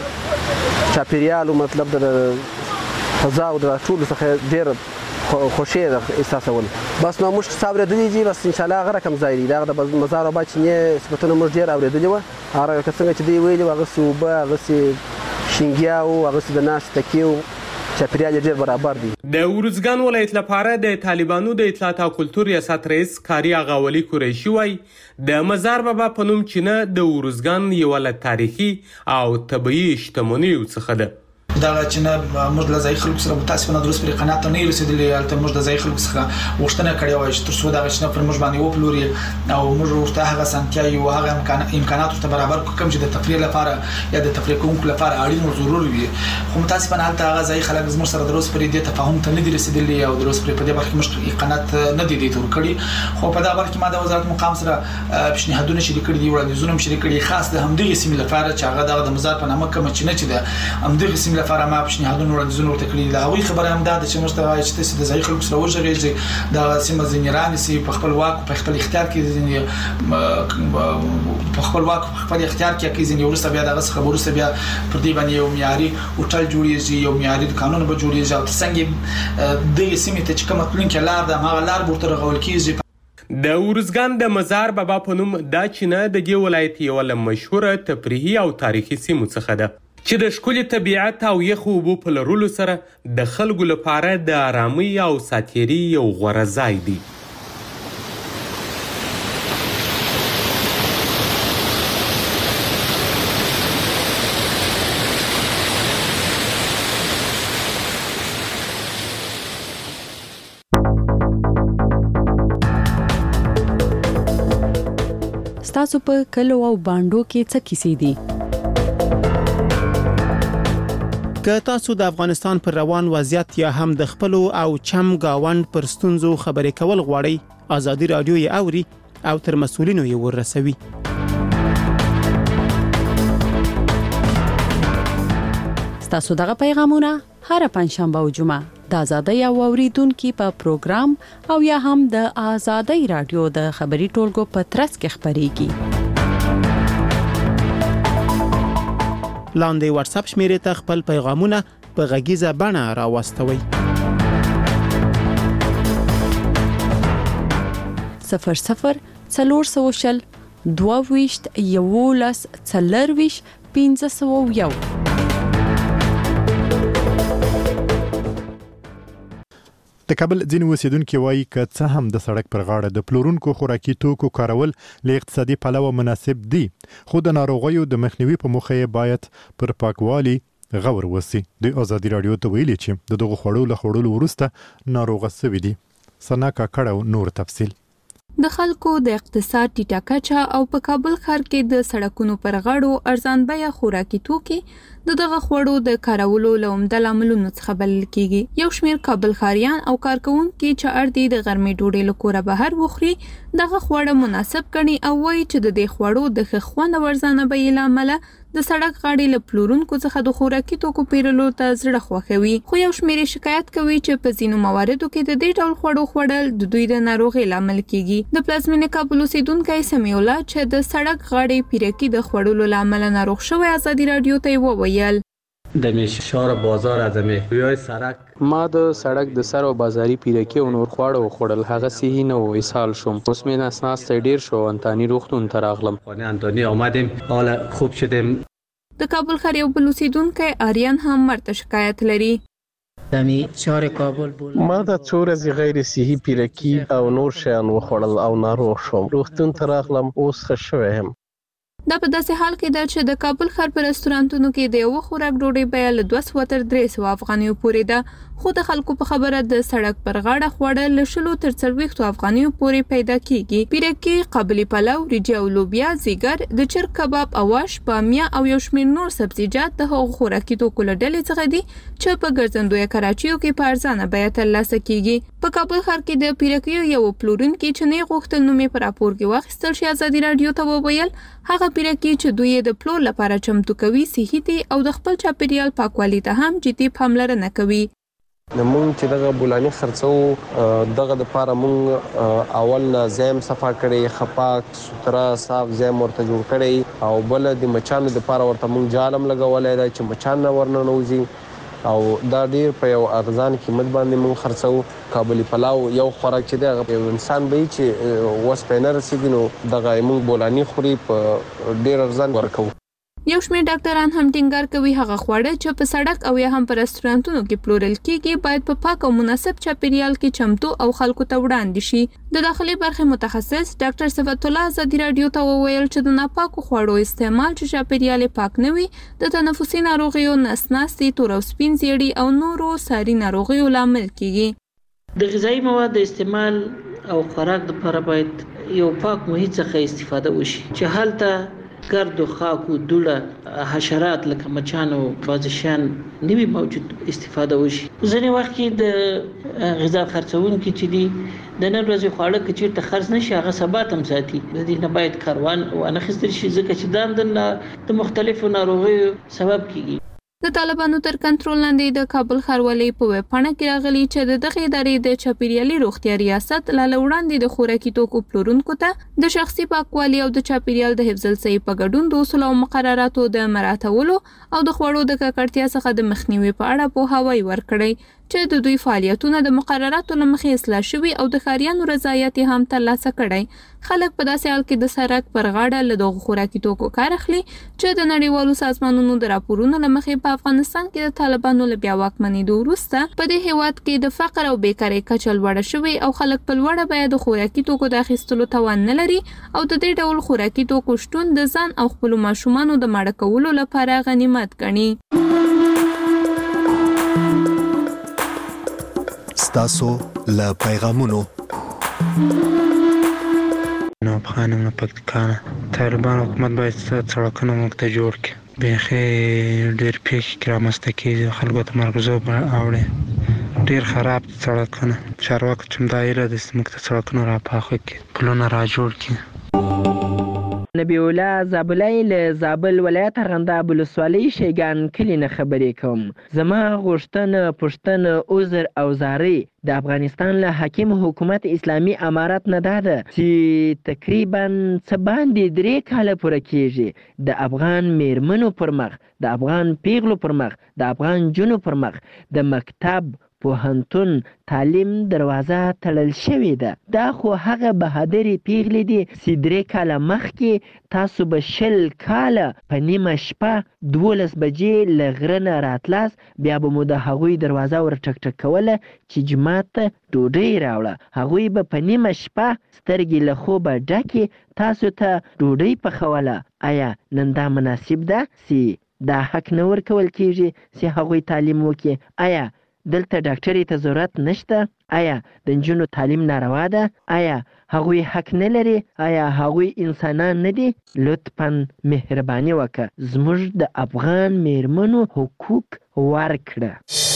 د چاپیریال او مطلب د فضا او د ټولو څخه ډېر خوشی احساسول بس نو موږ څه اورېدلي دي بس انشاءالله هغه رقم ځای دی دغه د مزار بابا چینې صفتونه موږ ډېر اورېدلي وه هغه که څنګه چې دوی ویلي وو هغسې اوبه هغسې شینګیا و هغسې د ناستې تکیې و چاپیریال یې ډېر برابر دی.
د ارزګان ولایت لپاره د طالبانو د اطلاعات او کلتور ریاست رئیس کاري اغاولي قریشي وایي د مزار بابا په نوم چینه د ارزګان یوه له تاریخي او طبیعي شتمنیو څخه ده.
دغه چې موږ له ځای خلکو سره متاسفانه درست پرې قناعت ته نه رسېدلي هلته موږ د ځای خلکو څخه غوښتنه کړې وای چې تر څو دغه چې پر موږ باندې وپلوري او موږ ورته هغه اسانتیاوې او هغه امکانات ورته برابر کړو کوم چې د تفریح لپاره یا د تفریح کوونکو لپاره اړین او ضروري وي خو متاسفانه هلته هغه ځای خلک زموږ سره درست پرې دې تفاهم ته نه دي رسېدلي او درست پرې په دې برخه کې موږ قناعت نه دي دې تور کړي خو په دغه برخه کې ما د وزارت مقام سره پیشنهادونه شریک کړي دي وړاندیزونه هم شریک کړي خاص د همدغې سیمې لپاره چې هغه دغه د مزار په نامه کومه چینه چې ده همدغې سیمې لپاره ما پیشنهادونه وړاندیزونه ورته کړي د هغوی خبره هم دا ده چې موږ ته وایي چې تاسې د ځایي خلکو سره وغږېږئ دغه سیمه ځینې رانیسئ په خپل واک په خپل اختیار کې ځینې په خپل واک په خپل اختیار کې کوي ځینې وروسته بیا دغه څخه وروسته بیا پر دې باندې یو معیاري هوټل جوړېږي یو معیاري دوکانونه به جوړېږي او تر څنګ دغې سیمې ته چې کومه تلونکې لار ده هماغه لار به ورته رغول کېږي.
د ارزګان د مزار بابا په نوم دا چینه د دې ولایت یوه له مشهوره تفریحي او تاریخي سیمو څخه ده چې د ښکلي طبیعت او یخو اوبو په لرلو سره د خلکو لپاره د آرامۍ او ساتیري یو غوره ځای دی.
ستاسو په کلو او باندو کې څه کیسې دي؟
که تاسو د افغانستان پر روان وضعیت یا هم د خپلو او چم گاوند پر ستونزو خبرې کول غواړئ ازادي رادیو یې اوري او تر مسؤلینو یې ورسوي.
ستاسو دغه پیغامونه هر پنځشنبه او جمعه د ازادي او اوریدونکو په پروګرام او یا هم د ازادي رادیو د خبري ټولګو په ترڅ کې خبريږي.
لاندې واتس اپ شمیرې ته خپل پیغامونه په غږیزه بڼه راوستوئ.
00 400 22 11 40 501.
د کابل ځینې اوسیدونکي وایي که څه هم د سړک پر غاړه د پلورونکو خوراکي توکو کارول له اقتصادي پلوه مناسب دي، خو د ناروغیو د مخنیوي په موخه یې باید پر پاکوالي غور وسی. د ازادي رادیو ته ویلي چې د دغه خوړو له خوړلو وروسته ناروغه سوي دي. سنا کاکړه نور تفصیل.
د خلکو د اقتصاد ټیټه کچه او په کابل ښار کې د سړکونو پر غاړو ارزان بیه خوراکي توکي دغه خوړو د کارولو له عمده لاملونو څخه بلل کیږي. یو شمېر کابل ښاریان او کارکوونکي چې اړ دي د غرمې ډوډۍ له کوره بهر وخوري دغه خواړه مناسب ګڼي او وایي چې د دې خوړو د ښه خوند او ارزانه بیې له امله د سړک غاړې له پلورونکو څخه د خوراکي توکو پیرلو ته زړه خوښوي. خو یو شمېر شکایت کوي چې په ځینو مواردو کې د دې ډول خوړو خوړل د دوی د ناروغۍ لامل کیږي. د پلازمینې کابل اوسیدونکی سمیع الله چې د سړک غاړې پیرکي د خوړلو لامل ناروغ شوی ازادي رادیو ته وویل
د میشار بازار ازمه ویای سړک
ما د سړک د سر او بازاري پیرکي او نور خواړه خوړل هغه صحیح نه و. اسهال شوم. اوس مې نس ډیر شو. انتانی روغتون ته راغلم.
انتانی آمدیم حالا خوب شدیم.
د کابل ښار یو بل اوسیدونکی آریان هم مرته شکایت لري.
ما د څو ورځې غیر صحي پیرکي او نور شیان وخوړل او ناروغ شوم. روغتون ته راغلم. اوس ښه شوی یم.
دا په داسې حال کې ده چې د کابل ښار په رستورانتونو کې د یو خوراک ډوډۍ بیه له 200 تر 300 افغانیو پورې ده، خو د خلکو په خبره د سړک پر غاړه خواړه له 100 تر 40 افغانیو پورې پیدا کیږي. پیرکي، قابلی پلو، ریجه او لوبیا، زیګر، د چرګ کباب، اواش، بامیه او یو شمېر نور سبزیجات د هغو خوراکي توکو له ډلې څخه دي چې په ګرځندوی کراچیو کې په ارزانه بیه ترلاسه کیږي. په کابل ښار کې د پیرکیو یو پلورونکي چې نه غوښتل نوم یې په راپور کې واخیستل شي ازادي رادیو ته وویل هغه پیرکي چې دوی د پلور لپاره چمتو کوي صحي دي او د خپل چاپیریال پاکوالي ته هم جدي پاملرنه کوي.
مونږ چې دغه بولاني خرڅو دغه د پاره مونږ اول نه زم صفا کړي، خپاک سترا صاف زم ورته جوړ کړي او بل د مچانو د پاره ورته مونږ جالم لګولای دا چې مچان نه ورننوځي او دا ډیر په یو ارزان قیمت باندې مونږ خرڅو. کابلی پلاو یو خوراک چې دی یو انسان به چې وس پینر رسیدي نو دغه مونږ بولاني خوري په ډیر ارزان ورکو.
یو شمېر ډاکټران هم ټینګار کوي هغه خواړه چې په سړک او یا هم په رستورانتونو کې پلورل کیږي باید په پاک او مناسب چاپیریال کې چمتو او خلکو ته وړاندې شي. د داخلي برخې متخصص ډاکټر صفت الله ازادي رادیو ته وویل چې د ناپاکو خوړو استعمال چې چاپیریال پاک نه وي د تنفسي ناروغیو، نس ناستي، تور او سپین زیړي او نورو ساري ناروغیو لامل کیږي.
د غذایی مواد استعمال او خوراک لپاره باید یو پاک محیط څخه استفاده وشي چې هلته ګرد او خاک او دوړه حشرات لکه مچان او بازشان نوي موجود استفاده وشي. ځینې وخت کې د غذا خرڅونکي چې دي د نن ورځې خواړه کې چیرته خرڅ نشي هغه ثبات هم ساتي. د دې نه باید کاروان وانه خستل شي ځکه چې د مختلفو ناروغیو سبب کیږي.
د طالبانو تر کنټرول لاندې د کابل ښاروالۍ په ویبپاڼه کې راغلي چې د دغه ادارې د چاپیریالي روغتیا ریاست له وړاندې د خوراکي توکو پلورونکو ته د شخصي پاکوالي او د چاپیریال د حفظ الصحې په ګډون د اصولو او مقرراتو د مراعاتولو او د خوړو د ککړتیا څخه د مخنیوي په اړه پوهاوی ورکړی چې د دوی فعالیتونه د مقرراتو له مخې اصلاح شوي او د ښاریانو رضایت هم ترلاسه کړی. خلک په داسې حال کې د سړک پر غاړه له دغو خوراکي توکو کار اخلي چې د نړیوالو سازمانونو د راپورونو له مخې په افغانستان کې د طالبانو له بیا واکمنېدو وروسته په دې هیواد کې د فقر او بیکارۍ کچه لوړه شوې او خلک په لوړه بیه د خوراکي توکو د اخیستلو توان نه لري او د دې ډول خوراکي توکو شتون د ځان او خپلو ماشومانو د ماړه کولو لپاره غنیمت ګڼي.
ستاسو له پیغامونو
نو افغانم نه پکتیکانه طالبان حکومت باید سړکونه موږ ته جوړ کړي. بیخي ډېر پیښې رامنځته کېږي خلکو ته مرګزو اوړي ډېر خراب سړکونه. چارواکو چې دا هیله ده چې موږ ته سړکونه راپاخه کړي پلونه را جوړ کړي.
نبی الله زابلای له زابل ولایت ارغنداب ولسوالۍ شیګان کلی نه خبرې کوم. زما غوښتنه پوښتنه عذر او زارۍ د افغانستان له حاکم حکومت اسلامي امارت نه ده چې تقریبا څه باندې 3 کاله پوره کیږي د افغان میرمنو پر مخ، د افغان پیغلو پر مخ، د افغان جنو پر مخ د مکتب، پوهنتون تعلیم دروازه تړل شوې ده. دا خو هغه بهادرې پیغلې دي چې 3 کاله مخکې تاسو به 20 کاله په نیمه شپه 12 بجې له غره نه راتلاست، بیا به مو د هغوی دروازه ور ټک ټک کوله چې جومات ته ډوډۍ راوړه. هغوی به په نیمه شپه سترګې له خوبه ډکې تاسو ته ډوډۍ پخوله. آیا نن دا مناسب ده چې دا حق نه ورکول کیږي چې هغوی تعلیم وکړي؟ آیا دلته ډاکټرې ته ضرورت نشته؟ آیا د نجونو تعلیم ناروا ده؟ آیا هغوی حق نه لري؟ آیا هغوی انسانان نه دي؟ لطفاً مهرباني وکړه زموږ د افغان میرمنو حقوق ورکړه.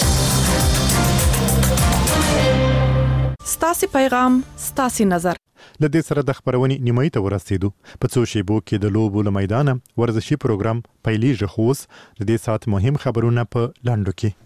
ستاسې پیغام ستاسې نظر.
له دې سره د خبرونې نیمایي ته ورسېدو. په څو شیبو کې د لوبو له میدانه ورزشي پروګرام پیلېږي، خو اوس د دې ساعت مهم خبرونه په لنډو کې.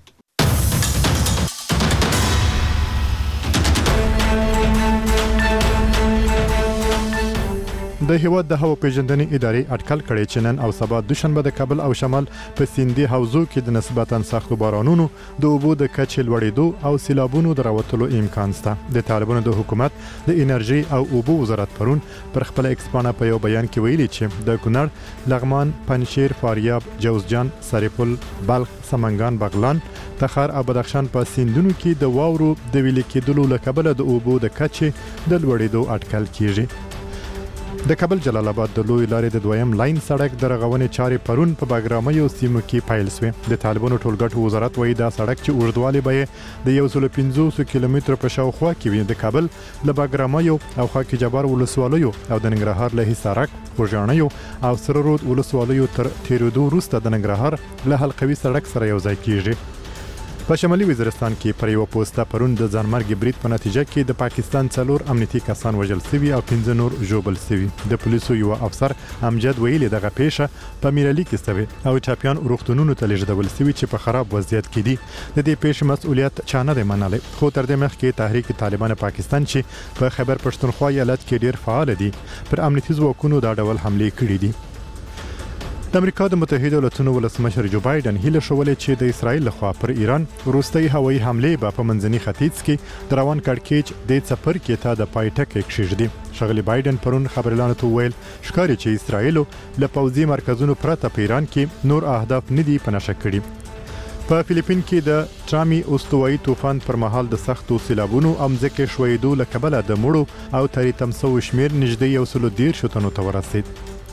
د هیواد د هوا پیژندنې ادارې اټکل کړی چې نن او سبا دوشنبه د کابل او شمال په سیندي حوزو کې د نسبتاً سختو بارانونو، د اوبو د کچې لوړېدو او سیلابونو د راوتلو امکان شته. د طالبانو د حکومت د انرژي او اوبو وزارت پرون پر خپل ایکسپانه په یو بیان کې ویلي چې د کونړ، لغمان، پنجشیر، فاریاب، جوزجان، سرپل، بلخ، سمنګان، بغلان، تخار او بدخشان په سیندونو کې د واورو د ویلې کېدلو له کبله د اوبو د کچې د لوړېدو اټکل کیږي. د کابل جلال آباد د لوی لارې د دویم لاین سړک د رغونې چارې پرون په باګرامۍ او سیمو کې پیل شوې. د طالبانو ټولګټو وزارت وایي دا سړک چې اوږدوالی به یې د 150 کیلومترو په شاوخوا کې وي، د کابل له باګرامۍ او خاک جبار ولسوالیو او د ننګرهار له حصارک، خوږیاڼیو او سره رود ولسوالیو تر تیرېدو وروسته د ننګرهار له حلقوي سړک سره یو ځای کیږي. په شمالي وزیرستان کې پر یو پوسټه پرون د ځانمرګي برید په نتیجه کې د پاکستان 4 امنیتي کسان وژل شوي او 15 نور ژوبل شوي. د پولیسو یو افسر امجد ویلي دغه پیښه په میرالي کې شوې او چاپیان روغتونونو ته لیږدول شوي چې په خراب وضعیت کې دي. د دې پیښې مسؤلیت چا نه دی منلی، خو تر دې مخکې تحریک طالبان پاکستان چې په خیبر پښتونخوا ایالت کې ډیر فعال دي پر امنیتي ځواکونو دا ډول حملې کړې دي. د امریکا د متحده ایالاتونو ولسمشر جو بایدن هیله شولې چې د اسرایل لخوا پر ایران وروستۍ هوایي حملې به په منځني ختیځ کې د روان کړکېچ د څپرکي ته د پای ټکی کېږدي. ښاغلي بایدن پرون خبريالانو ته وویل ښکاري چې اسرایل له پوځي مرکزونو پرته په ایران کې نور اهداف نه دي په نښه کړي. په فلیپین کې د ټرامي استوایي طوفان پر مهال د سختو سیلابونو او ځمکې ښویېدو له کبله د مړو او تریتم شوو شمېر نږدې 110 تنو ته ورسید.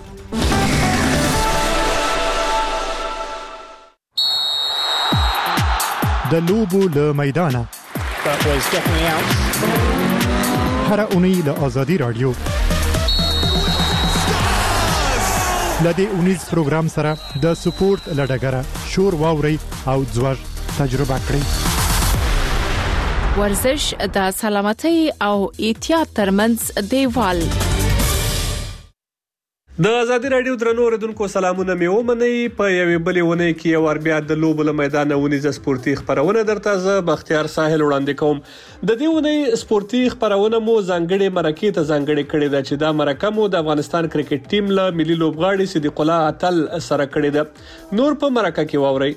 د لوبو له میدانه هر اونۍ له آزادي رادیو لدې اونیز پروګرام سره د سپورت لډګره شور واوري او ځوړ تجربه کړئ.
ورزش د سلامتۍ او احتیاط ترمنځ دیوال.
د آزادي رادیو درنو اوریدونکو سلامونه مې ومنئ. په یوې بلې ونې کې یو ور بیا د لوبو له میدانه ونیزه سپورتي خبرونه درته زه بختیار ساحل وړاندې کوم. د دې ونې سپورتي خبرونه مو ځانګړې مرکې ته ځانګړې کړې ده چې دا مرکه مو د افغانستان کرکټ ټیم له ملي لوبغاړي صدیق الله اتل سره کړې ده. نور په مرکه کې واورئ.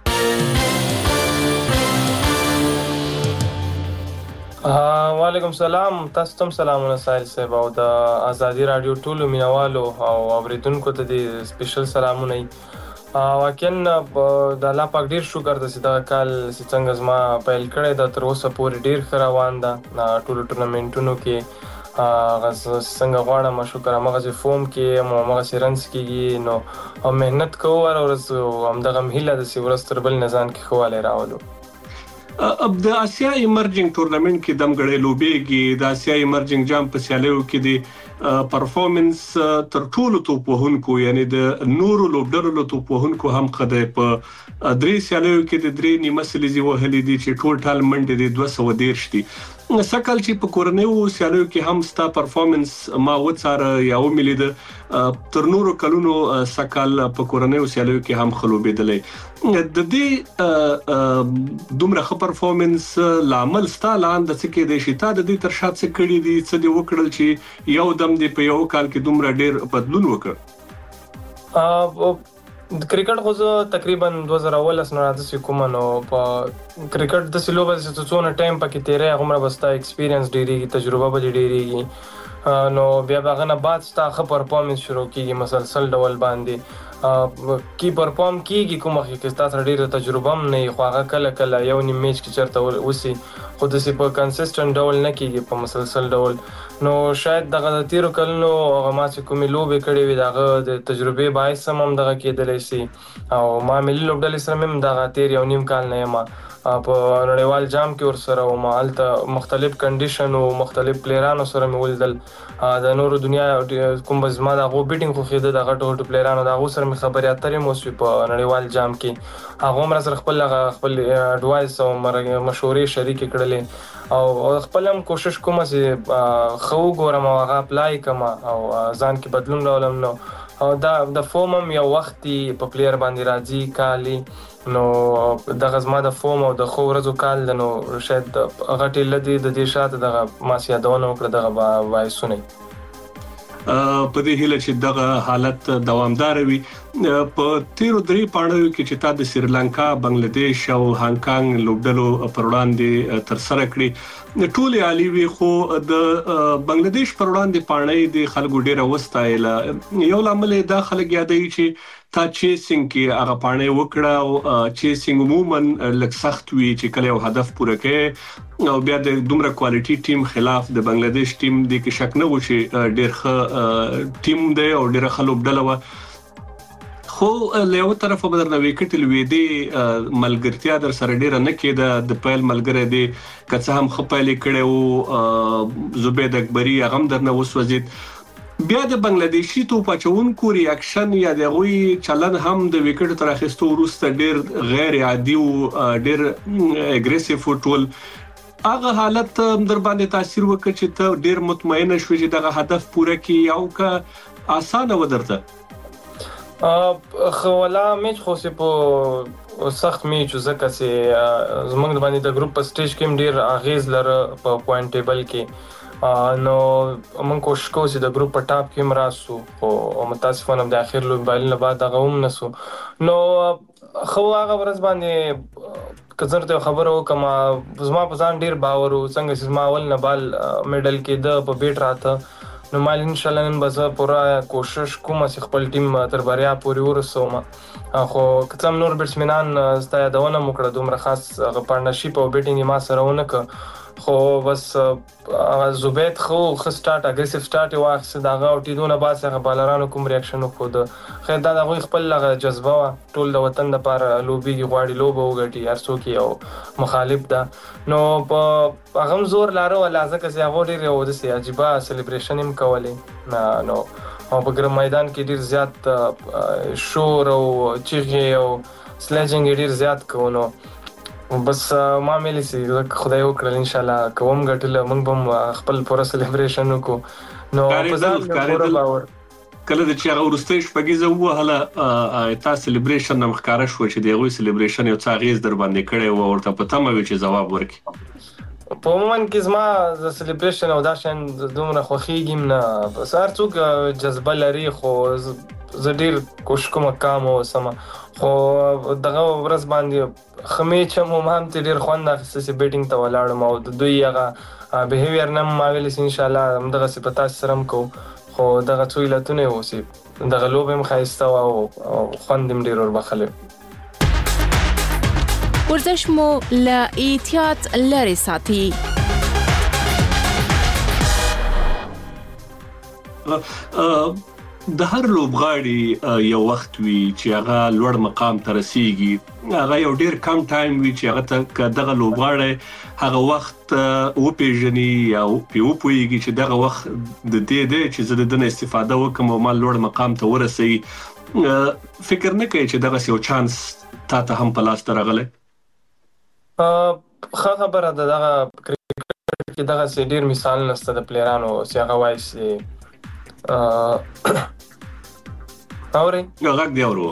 وعلیکم سلام. تاسو ته سلامونه ساحل صاحب او د آزادي رادیو ټولو مینوالو او اوریدونکو ته د سپیشل سلامونه. واقعا د الله پاک ډیر شکر د سیده کال څنګه زما پیل کړی دا تر اوسه پورې ډیر ښه روان ده. ټولو ټورنمنټونو کې څنګه غواړم شکر هغه فوم کې هغه رنز کېږي نو مهنت کوو او همدغه هیله د ورځ تر بل نظام کې ښه والی راولو.
د آسیا ایمرجنګ تورنمنت کې دمګړې لوبېږي. د آسیا ایمرجنګ جام په سیالیو کې د پرفورمنس تر ټولو توپ وهونکو یعنی د نورو لوبډرو له توپ وهونکو هم خدای په درې سیالیو کې د درې نیمه سلیزي وهلې دي چې ټوټال منډې د 213 دي. سکل چې په کورنیو سیالیو کې هم ستا پرفورمنس ما وڅاره یا وملید تر نورو کلونو سکل په کورنیو سیالیو کې هم خلوبېدلې. د دې دومره ښه پرفورمنس لامل ستا لاندې څه کې د شتا د دې تر شا څه کړي دي څه دی وکړل چې یو دم دی په یو کال کې دومره ډیر بدلون وکړ؟
کرکټ خو زه تقریبا 2019 نه راځي کوم نو په کرکټ د سلوبه چې څونه ټایم پکې تیرې هغه بستا ایکسپیرینس ډیریږي تجربه به ډیریږي نو بیا هغه نه بعد ستا خه پرفورمنس شروع کیږي مسلسل ډول باندې کی پرفورم کیږي کومه کې تاسو ډیره تجربه هم نه خو هغه کله کله یو نیم میچ کې چرته وسی خو د سی په کنسیسټنت ډول نه کیږي په مسلسل ډول نو شاید دغه د تیرو کلونو هغه ما چې کومې لوبې کړې وي دغه د تجربې باعث هم دغه کېدلی شي او ما ملي لوبډلې سره هم دغه تیر یو نیم کال نه یم په نړیوال جام کې ورسره وم هلته مختلف کنډیشن او مختلف پلیرانو سره مې ولیدل د نورو دنیا کوم به زما د هغو بیټینګ خوښېده د غټو غټو پلیرانو د هغو سره مې خبرې اترې هم وسوې په نړیوال جام کې هغو هم راسره خپل اډوایس او مشورې شریکې کړلې او خپل هم کوشش کوم چې ښه وګورم او هغه اپلای کړم او ځان کې بدلون راولم نو او د فوم هم یو وخت په پلیر باندې راځي کالي نو دغه زما د فوم او د خو ورځو کال د نو شاید غټې لدی د دې شاته دغه ما سیادونه وکړه دغه وایسونه
په دې هیله چې دغه حالت دوامدار وي په تیرو درې پاڼو کې چې تا د سریلانکا بنگلاديش او هانګ کانګ لوبډلو پر وړاندې تر سره کړی ټول عالی وی خو د بنگلاديش پر وړاندې پاڼې د خلکو ډیره وستایله یو لامل دا خلک یادوي چې تا چیسینګ کې هغه پاڼې وکړه او چیسینګ عموما لږ سخت وي چې کله یو هدف پوره کړي او بیا د دومره کوالټي ټیم خلاف د بنگلاديش ټیم د کې شک نه و چې ډیر ښه ټیم دی او ډیر ښه لوبډله و خو له یو طرفه به درنه وکټل وې دي ملګرتیا در سره ډیره نه کېده د پایل ملګری دی که هم خپل کړي او زبید اکبری هغه هم درنه وسوځید بیا د بنگلاديشي توپ اچونکو ریاکشن یا د غوي چلن هم د وکټ تر اخیستو وروسته ډیر غیر عادي او ډیر اګریسیو فوټبال هغه حالت در باندې تاثیر وکړ چې ته ډیر مطمئن شوې چې دغه هدف پوره کړي او که اسانه ودرته
خولا میچ خو سه په سخت میچ زکه سه زمونږ باندې د ګروپ په سټیج کې ډیر اغیز لره په پوینټ ټیبل کې نو موږ کوشش کوو چې د ګروپ په ټاپ کې مراسو او متاسفانه د اخر لوبایل نه بعد هغه هم نسو نو خو هغه ورځ باندې کزرته خبرو کما زما په ځان ډیر باور او څنګه چې ما اول نه بال میډل کې د په بیٹ راته نو مال ان شاء الله نن بس پورا کوشش کوم چې خپل ټیم تر بریا پورې ورسوم خو کتم نور بیټسمنان ستای دونه مکړه دومره خاص پارتنرشپ او بیټینګ ما سره ونه ک خو بس زبید خو سٹارټ اګریسیو سٹارټ واخص داغه او ټیدونه با څنګه بالرانو کوم ریاکشن وکړو خیر دا د خپل لغه جذبه ټول د وطن لپاره لوبي غواړي لوب وګټي هر څوک یو مخالف ده نو په هغه زور لاره ولا ځکه چې هغه ډیر یو د سي عجيبه سلیبریشن هم کولې نو او په ګرم میدان کې ډیر زیات شور او چیغې او سلیجنګ ډیر زیات کوونو بس ما ملي سي خدای وکړل ان شاء الله کوم غټل موږ هم خپل پوره سلیبریشن وکړو نو په ځان پوره باور
کله د چیرې ورسته شپږیزه وهله تاسو سلیبریشن نم ښکارا شو چې دغه سلیبریشن یو څه غیز در باندې کړي او ورته پته مې چې جواب ورکړي
په مومن کې زما د سلیبریشن او دا شان دومره خوخیږم نه بس هر څوک جذبه لري خو زډیر کوشش کوم کام او سم خو دغه ورځ باندې خمې چې مو هم ډیر خوند اخیسته چې بیټینګ ته ولاړم او د دوی هغه بیهیویر نم ما ویل ان شاء الله دغه صفات سره کو خو دغه څویلتونه وسی دغه لوب هم خایسته او خوند هم ډیر ور بخله
ورزش مو له احتیاط لري ساتي
د هر لوبغاړي یو وخت وي چې هغه لوړ مقام ته رسیږي هغه یو ډیر کم ټایم وي چې هغه ته دغه لوبغاړي هغه وخت او پیژني او پیوږي چې دغه وخت د دې چې زه دنه استفاده وکم او ما لوړ مقام ته ورسي فکر نه کوي چې دغه یو چانس ته هم په لاس راغلی
خبره دغه کرکټ کې دغه ډیر مثال نشته د پلیرانو چې هغه وایي اوري
غږ دی اورو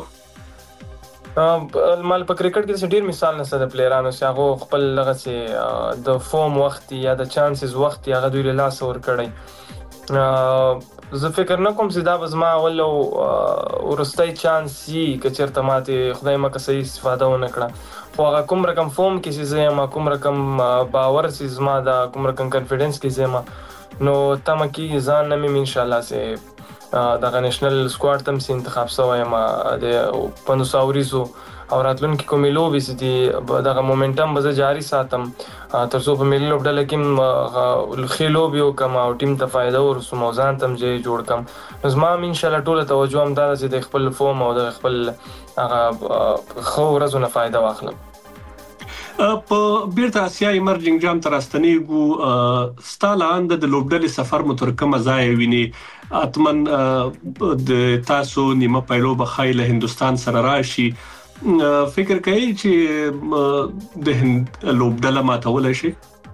مال په کرکټ کې ډیر مثال نشته د پلیرانو چې هغه خپل لغه چې د فورم وخت یا د چانسز وخت هغه دوی له لاس ور کړی زه فکر نه کوم چې دا به زما اول او وروستی چانس وي که چېرته ماتې خدای مکه صحیح استفاده ونه کړه خو هغه کوم رقم فوم کې چې زه یم کوم رقم باور چې زما دا کوم رقم کانفیډنس کې زه یم نو تمه کېږي ځان نه مې انشاءالله چې دغه نیشنل سکواډ ته هم چې انتخاب شوی یم د 500 اوریزو او راتلونکي کومې لوبې چې دي دغه مومنټم به زه جاري ساتم تر څو په ملي لوبډله کې هم ښې لوبې وکړم او ټیم ته فایده ورسوم او ځان ته هم ځای جوړ کړم نو زما هم انشاءالله ټوله توجه همدا ده چې د خپل فوم او د خپل هغه ښه ورځو نه فایده واخلم.
په بیرته اسیا ایمرجنګ جام ته راستنېږو ستا له انده د لوبډلې سفر مو تر کومه ځایه ویني اتمن د تاسو نیمه پیلوبه ښایي له هندوستان سره راشي فکر کوي چې د لوبډله ماتولی شي؟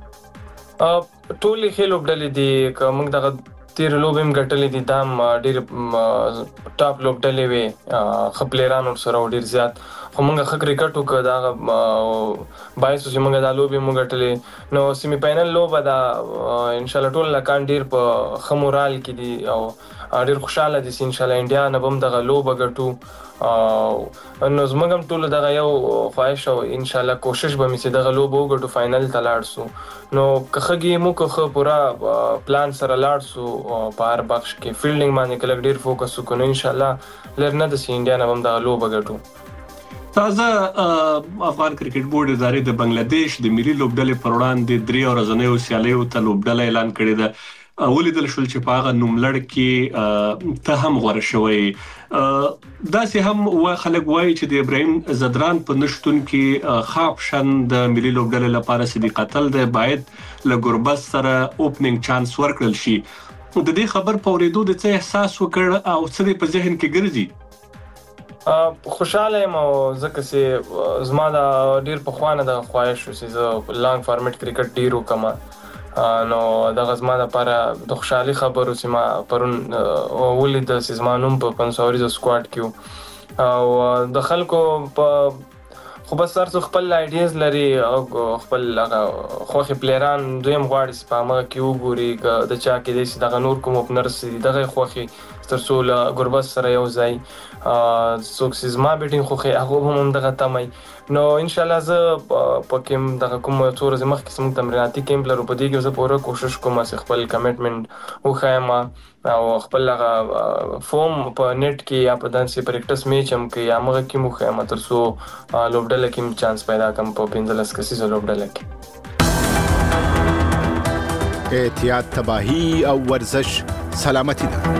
ټولې ښې لوبډلې دي که موږ دغه تېرې لوبې هم ګټلې دي دا هم ډېرې ټاپ لوبډلې وې ښه پلیران ورسره وو ډېر زیات خو موږ ښه کرکټ وکړو د هغه باعث چې موږ دا لوبې موږ ګټلې نو سیمي فاینل لوبه دا انشاءالله ټول لکان ډېر په ښه مورال کې دي او ډېر خوشحاله دي چې انشاءالله انډیا نه به هم دغه لوبه ګټو نو زموږ هم ټولو دغه یو خواهش او انشاءالله کوشش به مې چې دغه لوبه وګټو فاینل ته لاړ سو نو که ښه ګیم وکړو ښه پوره پلان سره لاړ سو په هر بخش کې فیلډینګ باندې که لږ ډېر فوکس وکړو نو انشاءالله لږ نه ده چې انډیا نه به هم دغه لوبه ګټو.
تازه افغان کرکټ بورډ ادارې د بنگلاديش د ملي لوبډلې پر وړاندې 3 ورځنیو سیالیو ته لوبډله اعلان کړې ده ولیدل شول چې په هغه نوملړ کې ته هم غوړه شوی داسې هم خلک وایي چې د ابراهیم زدران په نشټون کې خاپ شن د ملي لوبډلې لپاره صدیق قتل د باید له ګربز سره اوپننګ چانس ورکړل شي د دې خبر په اورېدو د څه احساس وکړ او څه په ذهن کې ګرځي؟
خوشاله یم او ځکه چې زما د ډېر پخوانه د خواهش و چې زه لانګ فارمیټ کرکټ ډېر وکړم نو دغه زما لپاره د خوشحالي خبرو چې ما پرون ولید چې زما نوم په 500 اوریزو سکواډ کې او د خلکو په خو بس هر خپل آیډیاز لري او خپل خوښې پلیران دویم غواړي چې په هغه کې وګوري د چا کې دی چې دغه نور کوم اوپنرز دي دغه خوښې تر څو له ګربز سره یو ځای څوک چې زما بیټینګ خوښي هغه هم دغه تمای نو انشاءالله زه پکې دغه کوم څو ورځې مخکې زموږ تمریناتي کیمپ لرو په دې کې زه پوره کوشش کوم چې خپل کمیټمنټ وښایم او خپل هغه فوم په نیټ کې یا په داسې پریکټس میچ هم کې یا هغه کې وښایم تر څو لوبډله کې چانس پیدا کړم په 15 کسیزه لوبډله کې.
احتیاط تباہی او ورزش سلامتی ده.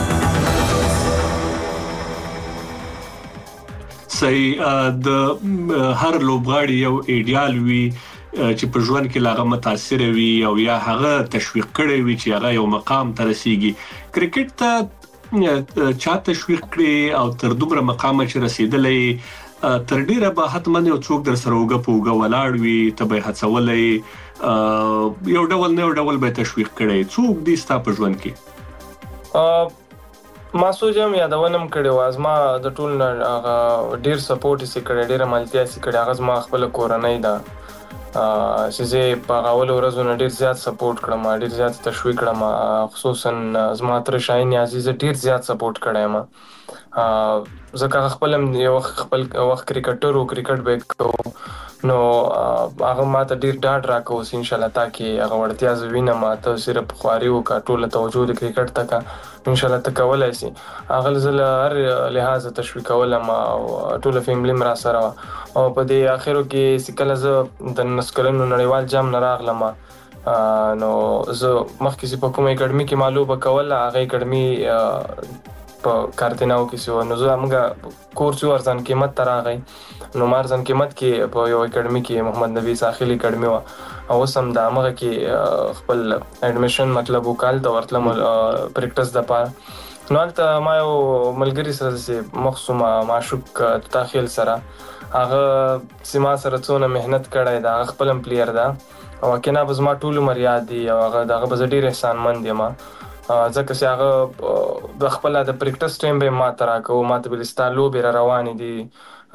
صحیح د هر لوبغاړي یو ایډیال وي چې په ژوند کې لاغه متاثر وي او یا هغه تشویق کړي وي چې هغه یو مقام ته رسیږي کرکټ ته چا تشویق کړي او تر دومره مقام چې رسیدلې تر ډیره به حتمن یو څوک در سره وګ په وګ ولاړ وي ته به هڅولې یو ډول به تشویق کړي څوک دې ستا په ژوند کې
ما سوچم یادونم کړي واز ما د ټول ډیر سپورټ یې کړی ډیر ملتیا یې کړی هغه ما خپل کورنۍ ده چې زه په اول ورځو ډیر زیات سپورټ کړم ډیر زیات تشویق کړم خصوصا زما تر شاهین عزیز ډیر زیات سپورټ کړم ځکه خپل یو خپل وخت کرکټر او کرکټ بیک نو هغه ماته ډیر ډاډ راکوي چې ان شاء الله تاکي هغه ورتیا زوینه ماته صرف خواري او ټوله توجه د کرکټ تکا ان شاء الله تکولای شي هغه زله هر لحاظ تشویقول ما ټوله فیملی مرا سره او په دې اخرو کې سکله ز د نسکلونو نړیوال جام نه راغلم نو زه مخکې په کومه اکیډمي کې معلومه کوله هغه اکیډمي په کارتناو کې سو نو زه موږ کورس ورزن قیمت تراغی نو مارزن قیمت کې په یو اکیډمي کې محمد نبی ساحلی اکیډمي وا او سم د هغه کې خپل اډمیشن مطلب وکال د ورتلم پریکټس د پاره نو ته ما یو ملګری سره مخصومه معشوق تاخیل سره هغه سیما سره څونه مهنت کړای دا خپل پلیر دا او کنا بز ما ټول مریاد دی او هغه دغه بز ډیر احسان مند یم ځکه چې هغه د خپل د پریکټس ټیم به ما ترا کو ما ته بلستا لو به روان دي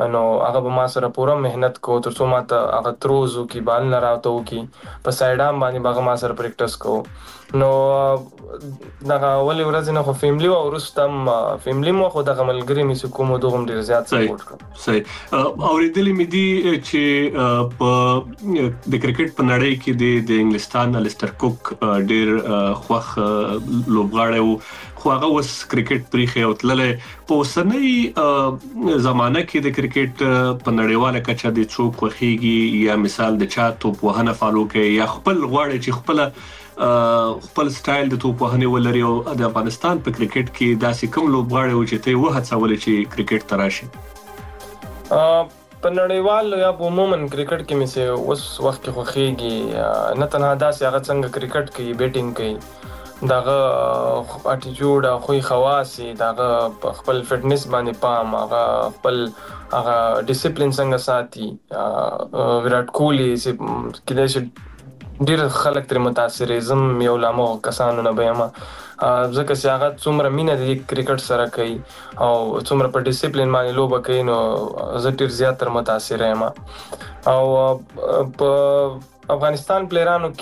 نو هغه به ما سره پوره مهنت کو تر څو ما ته هغه تروزو کی بال نه راوته کی په سایډام باندې هغه ما سره پریکټس کو. نو دغه اولې ورځې نه خو فیملی او ورستم فیملی مو خو دغه ملګری مې کوم دوه ډیر زیات سپورټ کړ.
صحیح. اوریدلې مې دي چې په د کرکټ په نړۍ کې د انګلستان الستر کوک ډیر خوخ لوبغاړی وو خو هغه اوس کرکټ پریخي او تللې په اوسنۍ زمانه کې د کرکټ په نړیواله کچه د څوک خوخيږي یا مثال د چا توپ وهنه فالو کوي یا خپل غواړي چې خپل سټایل د توپ وهنې ولري او د افغانستان په کرکټ کې داسې کوم لوبغاړي و چې ته وهڅول چې کرکټ ته راشي؟
په نړیوال یا په عموما کرکټ کې مې سه اوس وخت کې خوخيږي نه تنها داسې هغه څنګه کرکټ کوي بیټینګ کوي دغه اټیټیوډ او خوې خواصي دغه خپل فټنس باندې پام هغه خپل هغه ډیسپلین څنګه ساتي ویرات کوهلی چې کله چې ډیر خلک تر متاثر زم یو لامو کسانو نه بېما ځکه چې هغه څومره مینه د کرکټ سره کوي او څومره په ډیسپلین باندې لوبه کوي نو زه ډیر زیات تر متاثر یم. او په افغانستان پلیرانو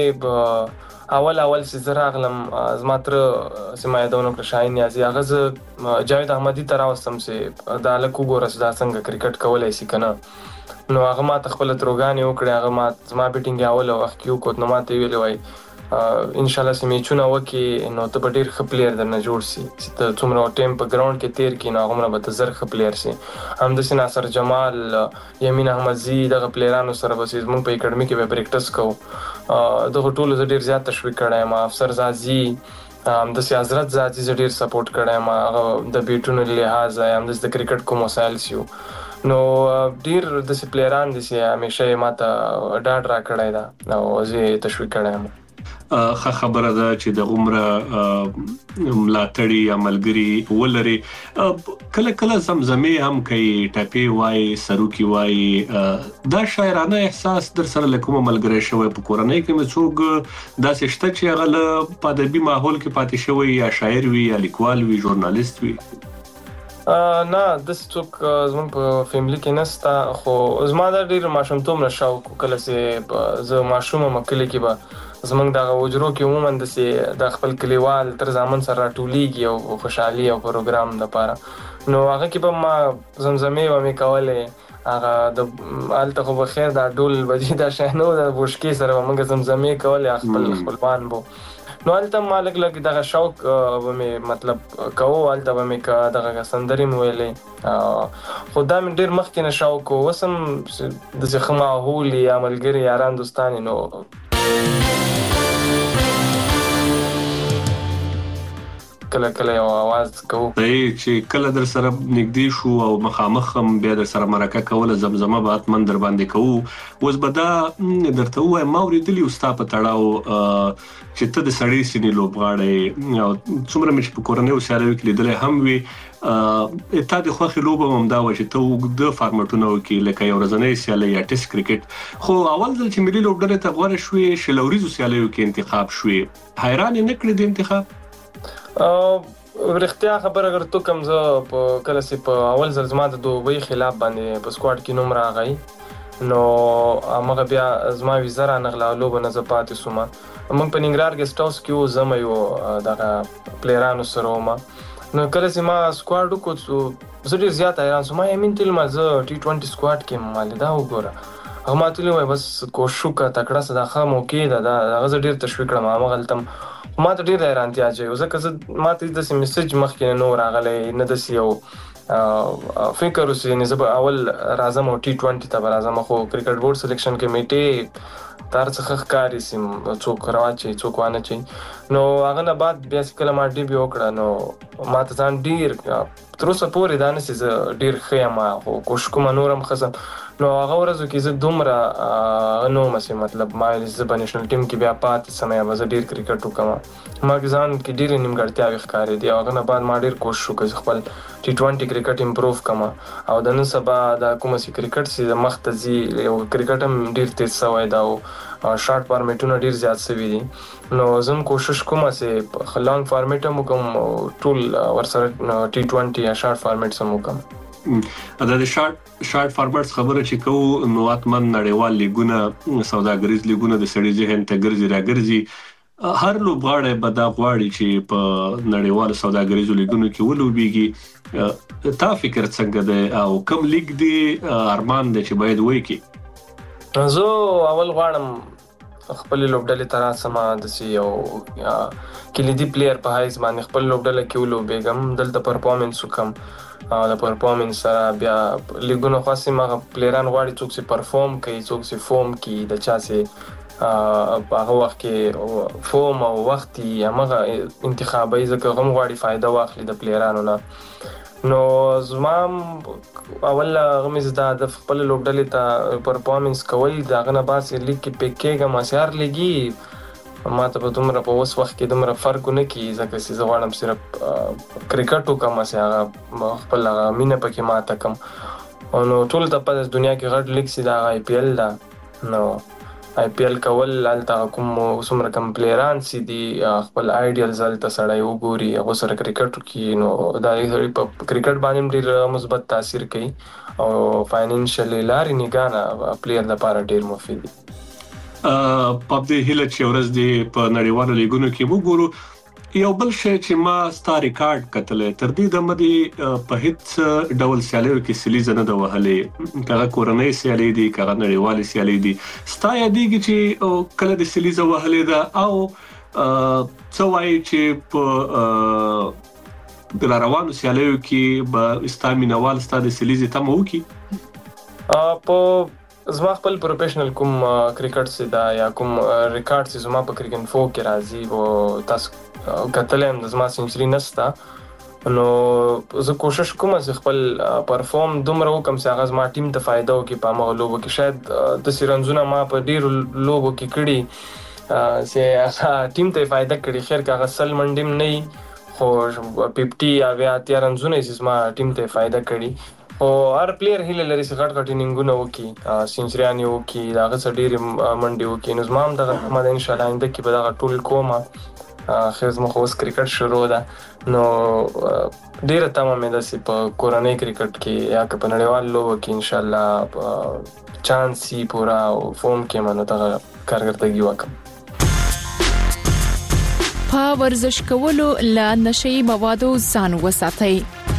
کې اول چې راغلم زما تر سیمه یادونه کړ شاهین نیازي هغه جاوید احمدي تر اوسم سه د الکو ګورس دا څنګه کرکټ کولای شي کنه نو هغه ما خپل تروګانې وکړې هغه ما زما بیټینګ اول وخت کې وکړ نو ما ته ویل وای ان شاء الله سمې چونه وکي نو ته ډیر ښه پلیر درنه جوړ سي چې ته څومره ټیم په ګراوند کې تیر کې نو هغه به زر ښه پلیر سي. هم د ناصر جمال یمین احمدزي دغه پلیرانو سره به موږ په اکیډمي کې به پریکټس کوو دغه ټول زه ډیر زیات تشویق کړم. افسر زازي هم د حضرت زازي زه ډیر سپورټ کړم هغه د بیټونو لحاظ هم د کرکټ کوم مسایل سیو نو ډیر د پلیران د سي همیشه ماته ډاډ را کړی دا او زه تشویق کړم.
خبره ده چې د عمره ملاتړي عملګری ولري کله کله زمزمه هم کوي ټاپي وای سروکی وای دا شاعرانه احساس در سره لکه ملګری شوی په کورنۍ کې مڅوګ داسې شته چې هغه په ادبي ماحول کې پاتې شوی یا شاعر وي یا لیکوال وي ژورنالیست وي؟
نه د څوک زموږ په فیملی کې نستا خو زما د ډیر ماشومتوب نه شوق کله چې زه ماشومه مکلې کې به زمونږ د وجرو کې عموما د خپل کلیوال تر ځامن سره ټولیږي او خوشحالي او پروګرام لپاره نو هغه کې به ما زمزمې و مې کولې هغه د الته خو بخیر دا ډول بجې دا شنو د بوشکي سره موږ زمزمې کولې خپلوان بو نو الته مالک لګ دغه شوق و مې مطلب کوو الته به مې دغه سندري ویلې خدا مې ډیر مخکې نه شوق وسم د ځخه ماحول یا ملګری یاران دوستان نو کله یو आवाज کوو
چې کله در سره نږدې شو او مخامخ هم بیا در سره مرکه کوله زمزمه به اتمن در باندې کوو اوس به دا درته وایم ما اورېدلي ستا په تړاو چې ته د سړی سینې لوبغاړی او څومره مې چې په کورنیو سیالیو کې لیدلی هم وي تا د خوښې لوبه هم دا وه چې ته اوږده فارمټونه وکړي لکه یو ورځنۍ سیالۍ یا ټیسټ کرکټ خو اول ځل چې ملي لوبډلې ته غوره شوې شل ورځو سیالیو کې انتخاب شوې حیران یې نه کړې د انتخاب؟
ورختیا خبر اگر تو کم زه په کله سي په اول ځل زما د دوبۍ خلاف باندې په سکواډ کې نوم راغی نو هغه بیا زما ویزه نغلا لوبه نه زپاتې سومه موږ په ننګرهار کې سټاوس کې زما یو دغه پلیرانو سره ما نو کله چې ما سکواډ وکړو زه ډیر زیات حیران سوم یمین تل ما زه T20 سکواډ کې مال دا وګوره هغه ماته وای بس کوشش وکړه تکړه صداخه موقع ده هغه ډیر تشویق کړم هغه غلطم ما ته ډیر حیرانتیا چې ځکه ما ته د میسج مخکې نه راغلی نه د یو فکر اوسې نه زه اول راځم او T20 ته راځم خو کرکټ بورډ سلیکشن کمیټې تر څخه ښکاری سیم څوک راوچي څوک وانه چي نو هغه نه بعد بیا کله ما ډی بي وکړه نو ما ته ځان ډیر تر اوسه پورې دا نه چې ډیر ښه ما خو کوشش کوم نورم خزم نو هغه ورځو کې زه دومره نو مې مطلب ما زه په نېشنل ټیم کې بیا پاتې سمې به زه ډیر کرکټ وکم ما ځان کې ډیر نیمګړتیاوې ښکارې دي هغه نه بعد ما ډیر کوشش وکړ خپل T20 کرکټ امپروو کما او د نن سبا د کوم سي کرکټ سي د مختزي یو کرکټ هم ډیر تیز شوی دا او شارټ فارمیټونه ډیر زیات شوي دي نو زم کوشش کوم چې لانګ فارمیټ هم کوم ټول ورسره T20 یا شارټ فارمیټ سم کوم
د شارټ فارمټس خبره چې کوو نو اتمن نړیوال لیګونه سوداګریز لیګونه د سړي ذهن ته ګرځي راګرځي هر لوبغاړی به دا غواړي چې په نړیوال سوداګریزو لیګونو کې ولوبېږي تا فکر څنګه دی او کوم لیګ دی ارمان دی چې باید وکړي
زه اول غواړم خپل لوبډلې ته راسم د یو کلیدي پلیر په حیث باندې خپل لوبډله کې ولوبېږم دلته پرفارمنس وکم د پرفارمنس سره بیا لیګونو خاصه ما پلیران غواړي څوک چې پرفارم کوي څوک چې فورم کوي د چا سي هغه وخت کې فورم او وخت یې هغه انتخابي ځکه هم غواړي فائدہ واخلي د پلیرانو نه نو زما اول غمیز د خپل لوبډلې ته پرفارمنس کول دا غنه باس لیګ کې پکېګه ما سیار لګي ما ته په دومره په اوس وخت کې دومره فرق نه کی ځکه چې زه غواړم صرف کرکټ وکم چې هغه خپل مینه پکې ماته کم نو ټول ته په دنیا کې غټ لیګ سي دا آی پی ایل دا نو آی پی ایل کول الته کوم څومره کم پلیران سي دي خپل آیډیالز الته سړی وګوري هغه سره کرکټ کوي نو دا په کرکټ باندې ډېر مثبت تاثیر کوي او فاینانشلی لارې نگانه پلیر لپاره ډېر مفید دي
په دې هیله چې ورځ دې په نړیوالو لیګونو کې وګورو یو بل شی چې ما ستا ریکارډ کتلې تر دې د مدي په هیڅ ډول سیالیو کې سلیزه نه د وهلې کله کورنۍ سیالي دي کله نړیوالې سیالي دي ستا یادېږي چې کله د سلیزه وهلې ده او څه وایي چې په د روانو سیالیو کې به ستا مینوال ستا د سلیزې تمه وکړي
په زما خپل پروفیشنل کوم کرکټ سي دا یا کوم ریکارډ سي زما په کرکټ فو کې راځي او تاسو کتلم زما سنچري نستا نو زه کوشش کوم چې خپل پرفارم دومره وکم چې هغه زما ټیم ته فائدہ وکړي په هغه لوبو کې شاید د سیرنزونه ما په ډیرو لوبو کې کړي چې ټیم ته فائدہ کړي خیر کا غسل منډم نه خو 50 یا 80 رنزونه زما ټیم ته فائدہ کړي او هر پلیر هیله لري چې غټ انینګونه وکي سنچریان وکي دا غس ډیر منډي وکي نو زمام دغه محمد ان شاء الله انده کې به دا ټول کومه خیر زما خو کرکټ شروع ده نو ډیر تمام مې د سي په کورنۍ کرکټ کې یا په نړیوال لوبو کې ان شاء الله چانس سی پورا فورم کې منو دغه کارګردګي وکم
په ورزش کولو لا نشي موادو ځان وساتئ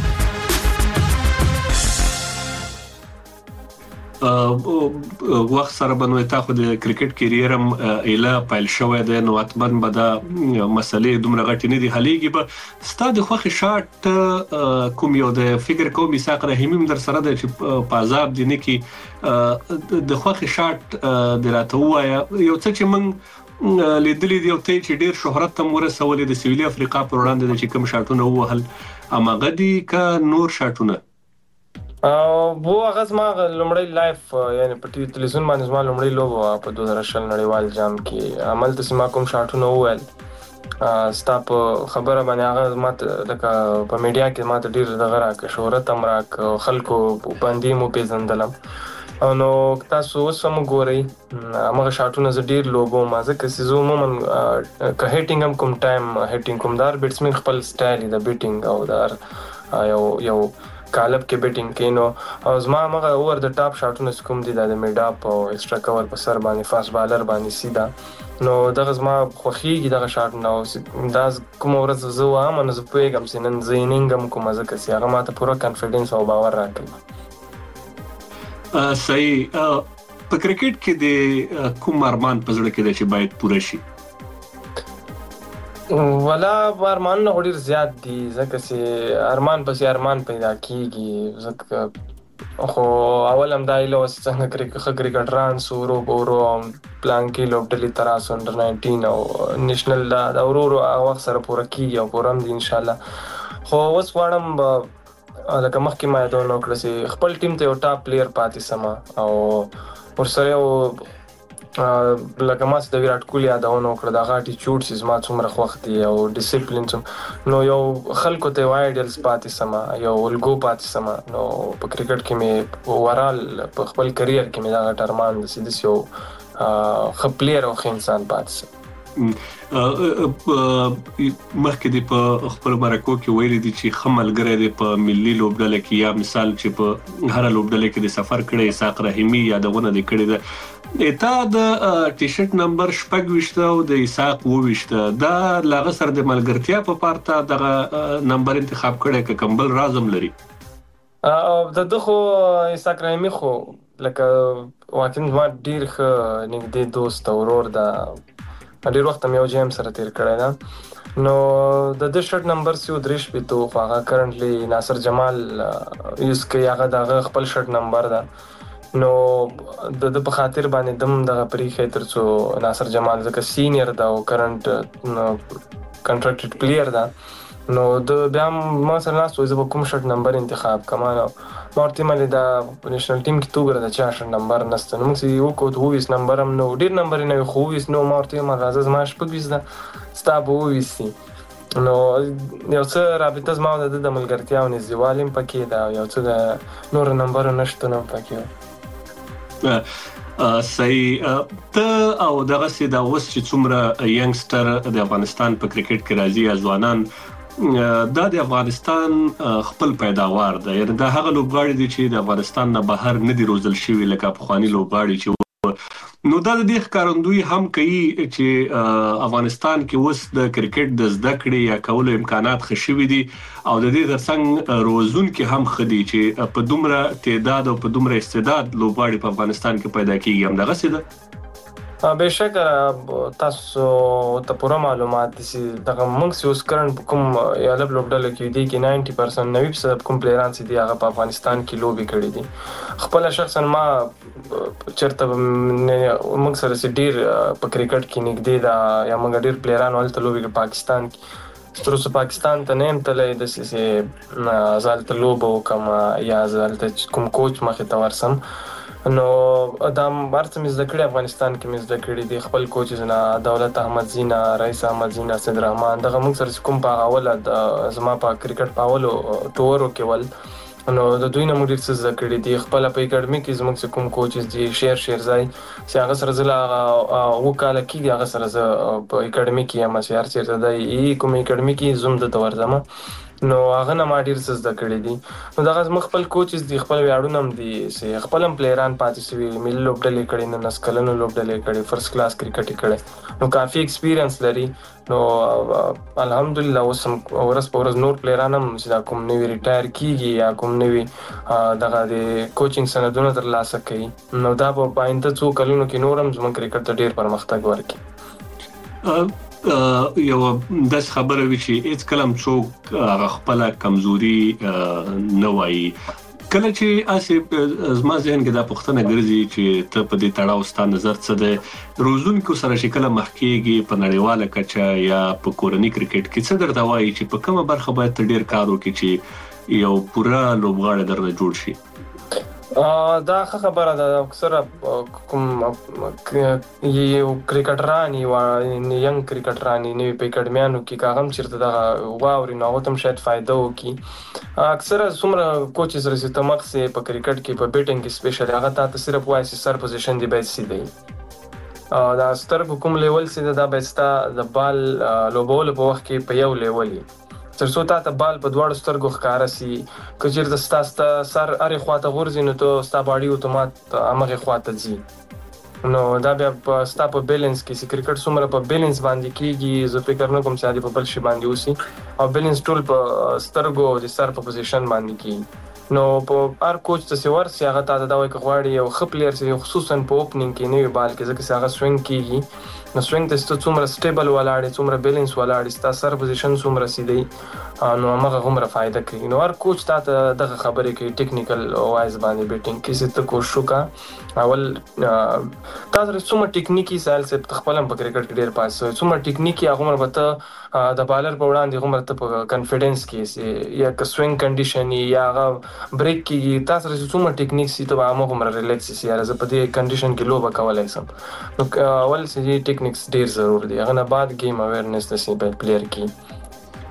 وخت سره بنوي تا خو د کرکټ کیریرم اله پایل شوې ده نو اتمن به دا مسلې دومره غټې نه دي حلېږي به ستا د خوخي شارټ کوم یو د فکر کوم میثاق رحیمیم در سره د پازاب دي نه کی د خوخي شارټ د راته وایا یو څه چې من لیدلې دی او ته چې ډیر شهرت تم ورسولې د سویلي افریقا پر وړاندې د چې کوم شارټونه وهل اما غدي کا نور شارټونه
وو هغه زما لومړی لایف یعنی په ټلویزیون باندې زما لومړی لوبو په 2000 نړیوال جام کې عمل ته سما کوم شاټونه وویل ستاپ خبره باندې هغه ماته لکه په میډیا کې ماته ډیر دغه راک شهرت هم راک خلکو باندې مو پیژندلم نو تاسو سم ګورئ هغه شاټونه ز ډیر لوبو ما ځکه چې زه عموما که هیټینګ هم کوم ټایم هیټینګ کوم دار بیټسمن خپل سټایل د بیټینګ او دار یو کالب کې بیټینګ کینو او زما هغه اور د ټاپ شاټونه کوم دي د میډ اپ او ایکسترا کور په سر باندې فاست بالر باندې سیدا نو دغه زما خوخيږي دغه شاټ نو دا کوم ورځ زه وایم نو زه پوهیږم چې نن زینینګم کوم ځکه چې هغه ماته پوره کانفیډنس او باور راکړي
صحیح په کرکټ کې د کوم ارمان په زړه کې د چې باید پوره شي
ولا ارمان نه ډیر زیات دي ځکه چې ارمان پسې ارمان پیدا کیږي ځکه خو اول هم دا ایله څنګه کرکټران سورو ګورو پلان کې لوبډلې تراس انډر 19 او نېشنل دا اورورو وخت سره پوره کیږي او پوره هم ان شاء الله خو اوس واړم لکه مخکې ما دا نو کړی چې خپل ټیم ته یو ټاپ پلیر پاتې سما او ورسره یو لکه ما د ویرات کوهلی یادونه وکړه دا غاټي چوټ سیز ما څومره خوښ دي او ډیسپلین نو یو خلکو ته وایډلز پاتې سما یو ولګو پاتې سما نو په کرکټ کې مې اورال په خپل کریئر کې مې دا ټرمان د سیدس یو خپلیر او انسان پاتې
مخکې د په خپل مرکو کې ویل دي چې خملګری د په ملي لوبډله کې یا مثال چې په هر لوبډله کې د سفر کړي اسحاق رحیمي یادونه د کړي ده اته د ټي شرټ نمبر 28 او د اسحاق 28 دا لاغه سره د ملګرتیا په پارتا دغه نمبر انتخاب کړي ک کمبل رازم لري
د دغه اسحاق رحیمي خو لکه واکن ما ډیر ښه نږدې دوست او ورور دا ډیر وخت مې یو جیم سره تیر کړی دا نو د شرټ نمبر 33 په تو هغه کرنټلی ناصر جمال یوز کوي هغه دغه خپل شرټ نمبر دا نو د په خاطر باندې دم دغه پریخه ترڅو ناصر جمال ځکه سینیئر دا او کرنٹ کنټراکټډ پلیئر دا نو د بیا ما سره ناس وځي کوم شرټ نمبر انتخاب کمانو مارتي ملي دا نېشنل ټیم کې توګره د 4 شرټ نمبر نسته نو موږ یو کو 20 نمبر هم نو ډیر نمبر نه خو 20 نو مارتي ما راځه ما شپږ 20 دا ستابو 20 نو یو څه رابطه زما د ملګرتیا او نږدېوالي پکې دا یو څه د نور نمبر نشته نو پکې
صحیح ته او دغه سي دا اوس چې څومره ینګستر د افغانستان په کرکټ کې راځي ځوانان دا د افغانستان خپل پیداوار ده یعنی دا هغه لوبغاړي دي چې د افغانستان نه بهر نه دي روزل شوی لکه افغاني لوبغاړي چې نو دا د دې ښکارندوی هم کوي چې افغانستان کې اوس د کرکټ د زده کړې یا کولو امکانات خشوي دي او د دې ترڅنګ روزون کې هم خدي چې په دومره تعداد او په دومره استعداد لوبغاړي په افغانستان کې پیدا کیږي هم دغه څه ده
بهشکه تاسو ته پوره معلومات دي چې دغه موږ اوس کرن کوم یالب لوبډل کې دي کې 90% 90% کوم پلیران چې دی هغه په افغانستان کې لوبي کړی دي خپل شخصا ما چرته موږ سره ډیر په کرکټ کې نږدې دا یا موږ ډیر پلیران ولته لوبي په پاکستان سترسو پاکستان ته نیم تلې د سې زالت لوبو کما یا زالت کوم کوچ مخه ته ورسم نو دا مرته مې ذکر افغانستان کې مې ذکر دي خپل کوچز نه دولت احمد زینا رئیس احمد زینا سید رحمان دغه موږ سره کوم په اول زما په کرکټ پاولو ټورو کې ول نو د دوی نه موږ څه ذکر دي خپل په اکیډمي کې زموږ کوم کوچز دي شیر ځای چې هغه سره زلا وکاله کې هغه سره په اکیډمي کې هم شیر ځای کوم اکیډمي کې زوم د تورځم نو هغه نه ما ډیر څه زده کړی دي نو دغه خپل کوچز دي خپل ویاړونه هم دي چې خپل پلیران پاتې شوی ملي لوبډلې کړي نه نسکلنو لوبډلې کړي فرست کلاس کرکټ کړي نو کافي ایکسپیرینس لري نو الحمدلله اوس ورځ په ورځ نور پلیران هم چې کوم نوی ریټایر کیږي یا کوم نوی دغه د کوچینګ سندونه ترلاسه کوي نو دا په آینده څو کلونو کې نور هم زموږ کرکټ ته ډیر پرمختګ ورکړي
یو داس خبره وی چې هیڅ کلم څوک خپل کمزوري نه وایي کله چې اسې زما ذهن کې دا پوښتنه ګرځي چې ته په دې تړاو ستاسو نظر څه ده روزونکو سره شکل مخکېږي په نړیواله کچه یا په کورنۍ کرکټ کې څه درته وایي چې په کومه برخه باید ډیر کار وکړي چې یو پوره لوبغاړی درنه جوړ شي
دا خبره ده اکثر کوم یو کرکټران یو ینګ کرکټران نه په اکیډمیانو کې کاغم چیرته دا واوري نو تم شاید فائدہ وکي اکثر څومره کوچز رسې ته مخ سه په کرکټ کې په بیټینګ کې سپیشل هغه ته صرف وایي سر پوزیشن دی بیس سي دی دا ستر کوم لیول سي دا بیستا د بال لوبول په وخت کې په یو لیول ترڅو ته بال په دواړو سترګو ښکارا سي کچیر د ستاسو سر اره خواته غورځي نو ته ستاسو باډي اتومات امغه خواته ځي نو دا بیا په ستاسو په بیلانس کې چې کرکټ څومره په بیلانس باندې کیږي زه فکر نه کوم چې دا په بل شي باندې وسی او بیلانس ټول په سترګو د سر په پوزیشن باندې کیږي نو په هر کوچ ته سیور سی هغه ته دا وایي غواړي یو خپلیر سي خصوصا په اوپننګ کې نه بال کې ځکه چې هغه سوینګ کیږي نو سوینګ ته څومره سټیبل ولاړ څومره بیلانس ولاړ ستاسو سر پوزیشن څومره سیدي نو هغه غومره فائدہ کوي نو هر کوچ ته دغه خبرې کوي ټیکنیکل وایز باندې بیټینګ کې څه کوشش وکا اول تاسو څومره ټیکنیکی سال څه خپل په کرکټ کې ډیر پاس څومره ټیکنیکی هغه مر وته د بالر په وړاندې غومره ته په کانفیډنس کې یا ک سوینګ کنډیشن یا هغه بریک کې تاسو څومره ټیکنیک سي ته هغه غومره ریلیکس سي یا زه په دې کنډیشن کې لوبه کولای سم نو اول سي ټیکنیکس ډیر ضرور دي هغه نه بعد گیم اویرنس د سی په پلیئر کې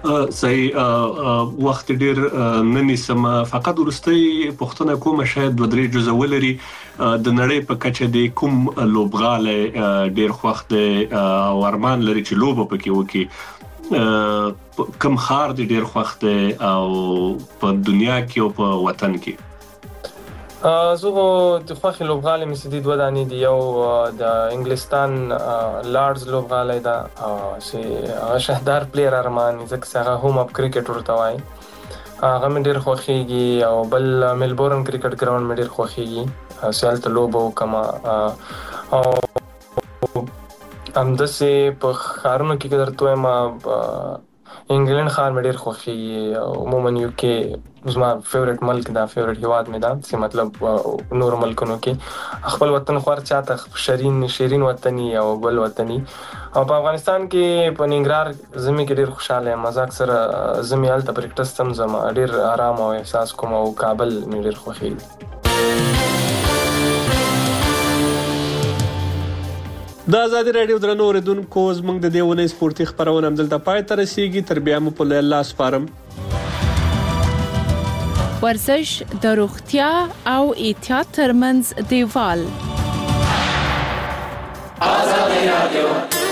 صحیح وخت ډیر نني سم فقط ورستي پښتنه کومه شاید د درې جزء ولري د نړۍ په کچه د کوم لوبغاله ډیر خوخت او ارمان لري چې لوب پکې وکي کم خار د ډیر خوخت او په دنیا کې او په وطن کې
زه د خوخي لوبغاله مې سدي دوه دانې دی یو د انګلستان لارډز لوبغاله دا چې شهدار پلیر ارمان ځکه هغه هوم اپ کرکټ ورته وایي هغه مې ډیر خوخيږي او بل ملبورن کرکټ ګراوند مې ډیر خوخيږي سیالت لوبو کما او همداسې په خارونو کې درته ما انګلند خار مې ډیر خوخيږي عموما یو کې زما فیورټ ملک دا فیورټ هیواد مې دا چې مطلب نور ملکونو کې خپل وطن خور چاته شیرین وطني او بل وطني او په افغانستان کې په ننګرهار زمي کې ډیر خوشاله مزاق سره زمي حالت پریکټس تم زما ډیر آرام او احساس کوم او کابل مې ډیر خوخي
د آزادي رادیو درنو اوریدونکو زموږ د دیونه سپورتي خبرونه همدلته پای ته رسیږي تر بیا مو په الله سپارم
ورزش د روغتیا او احتیاط ترمنځ دیوال. آزادي رادیو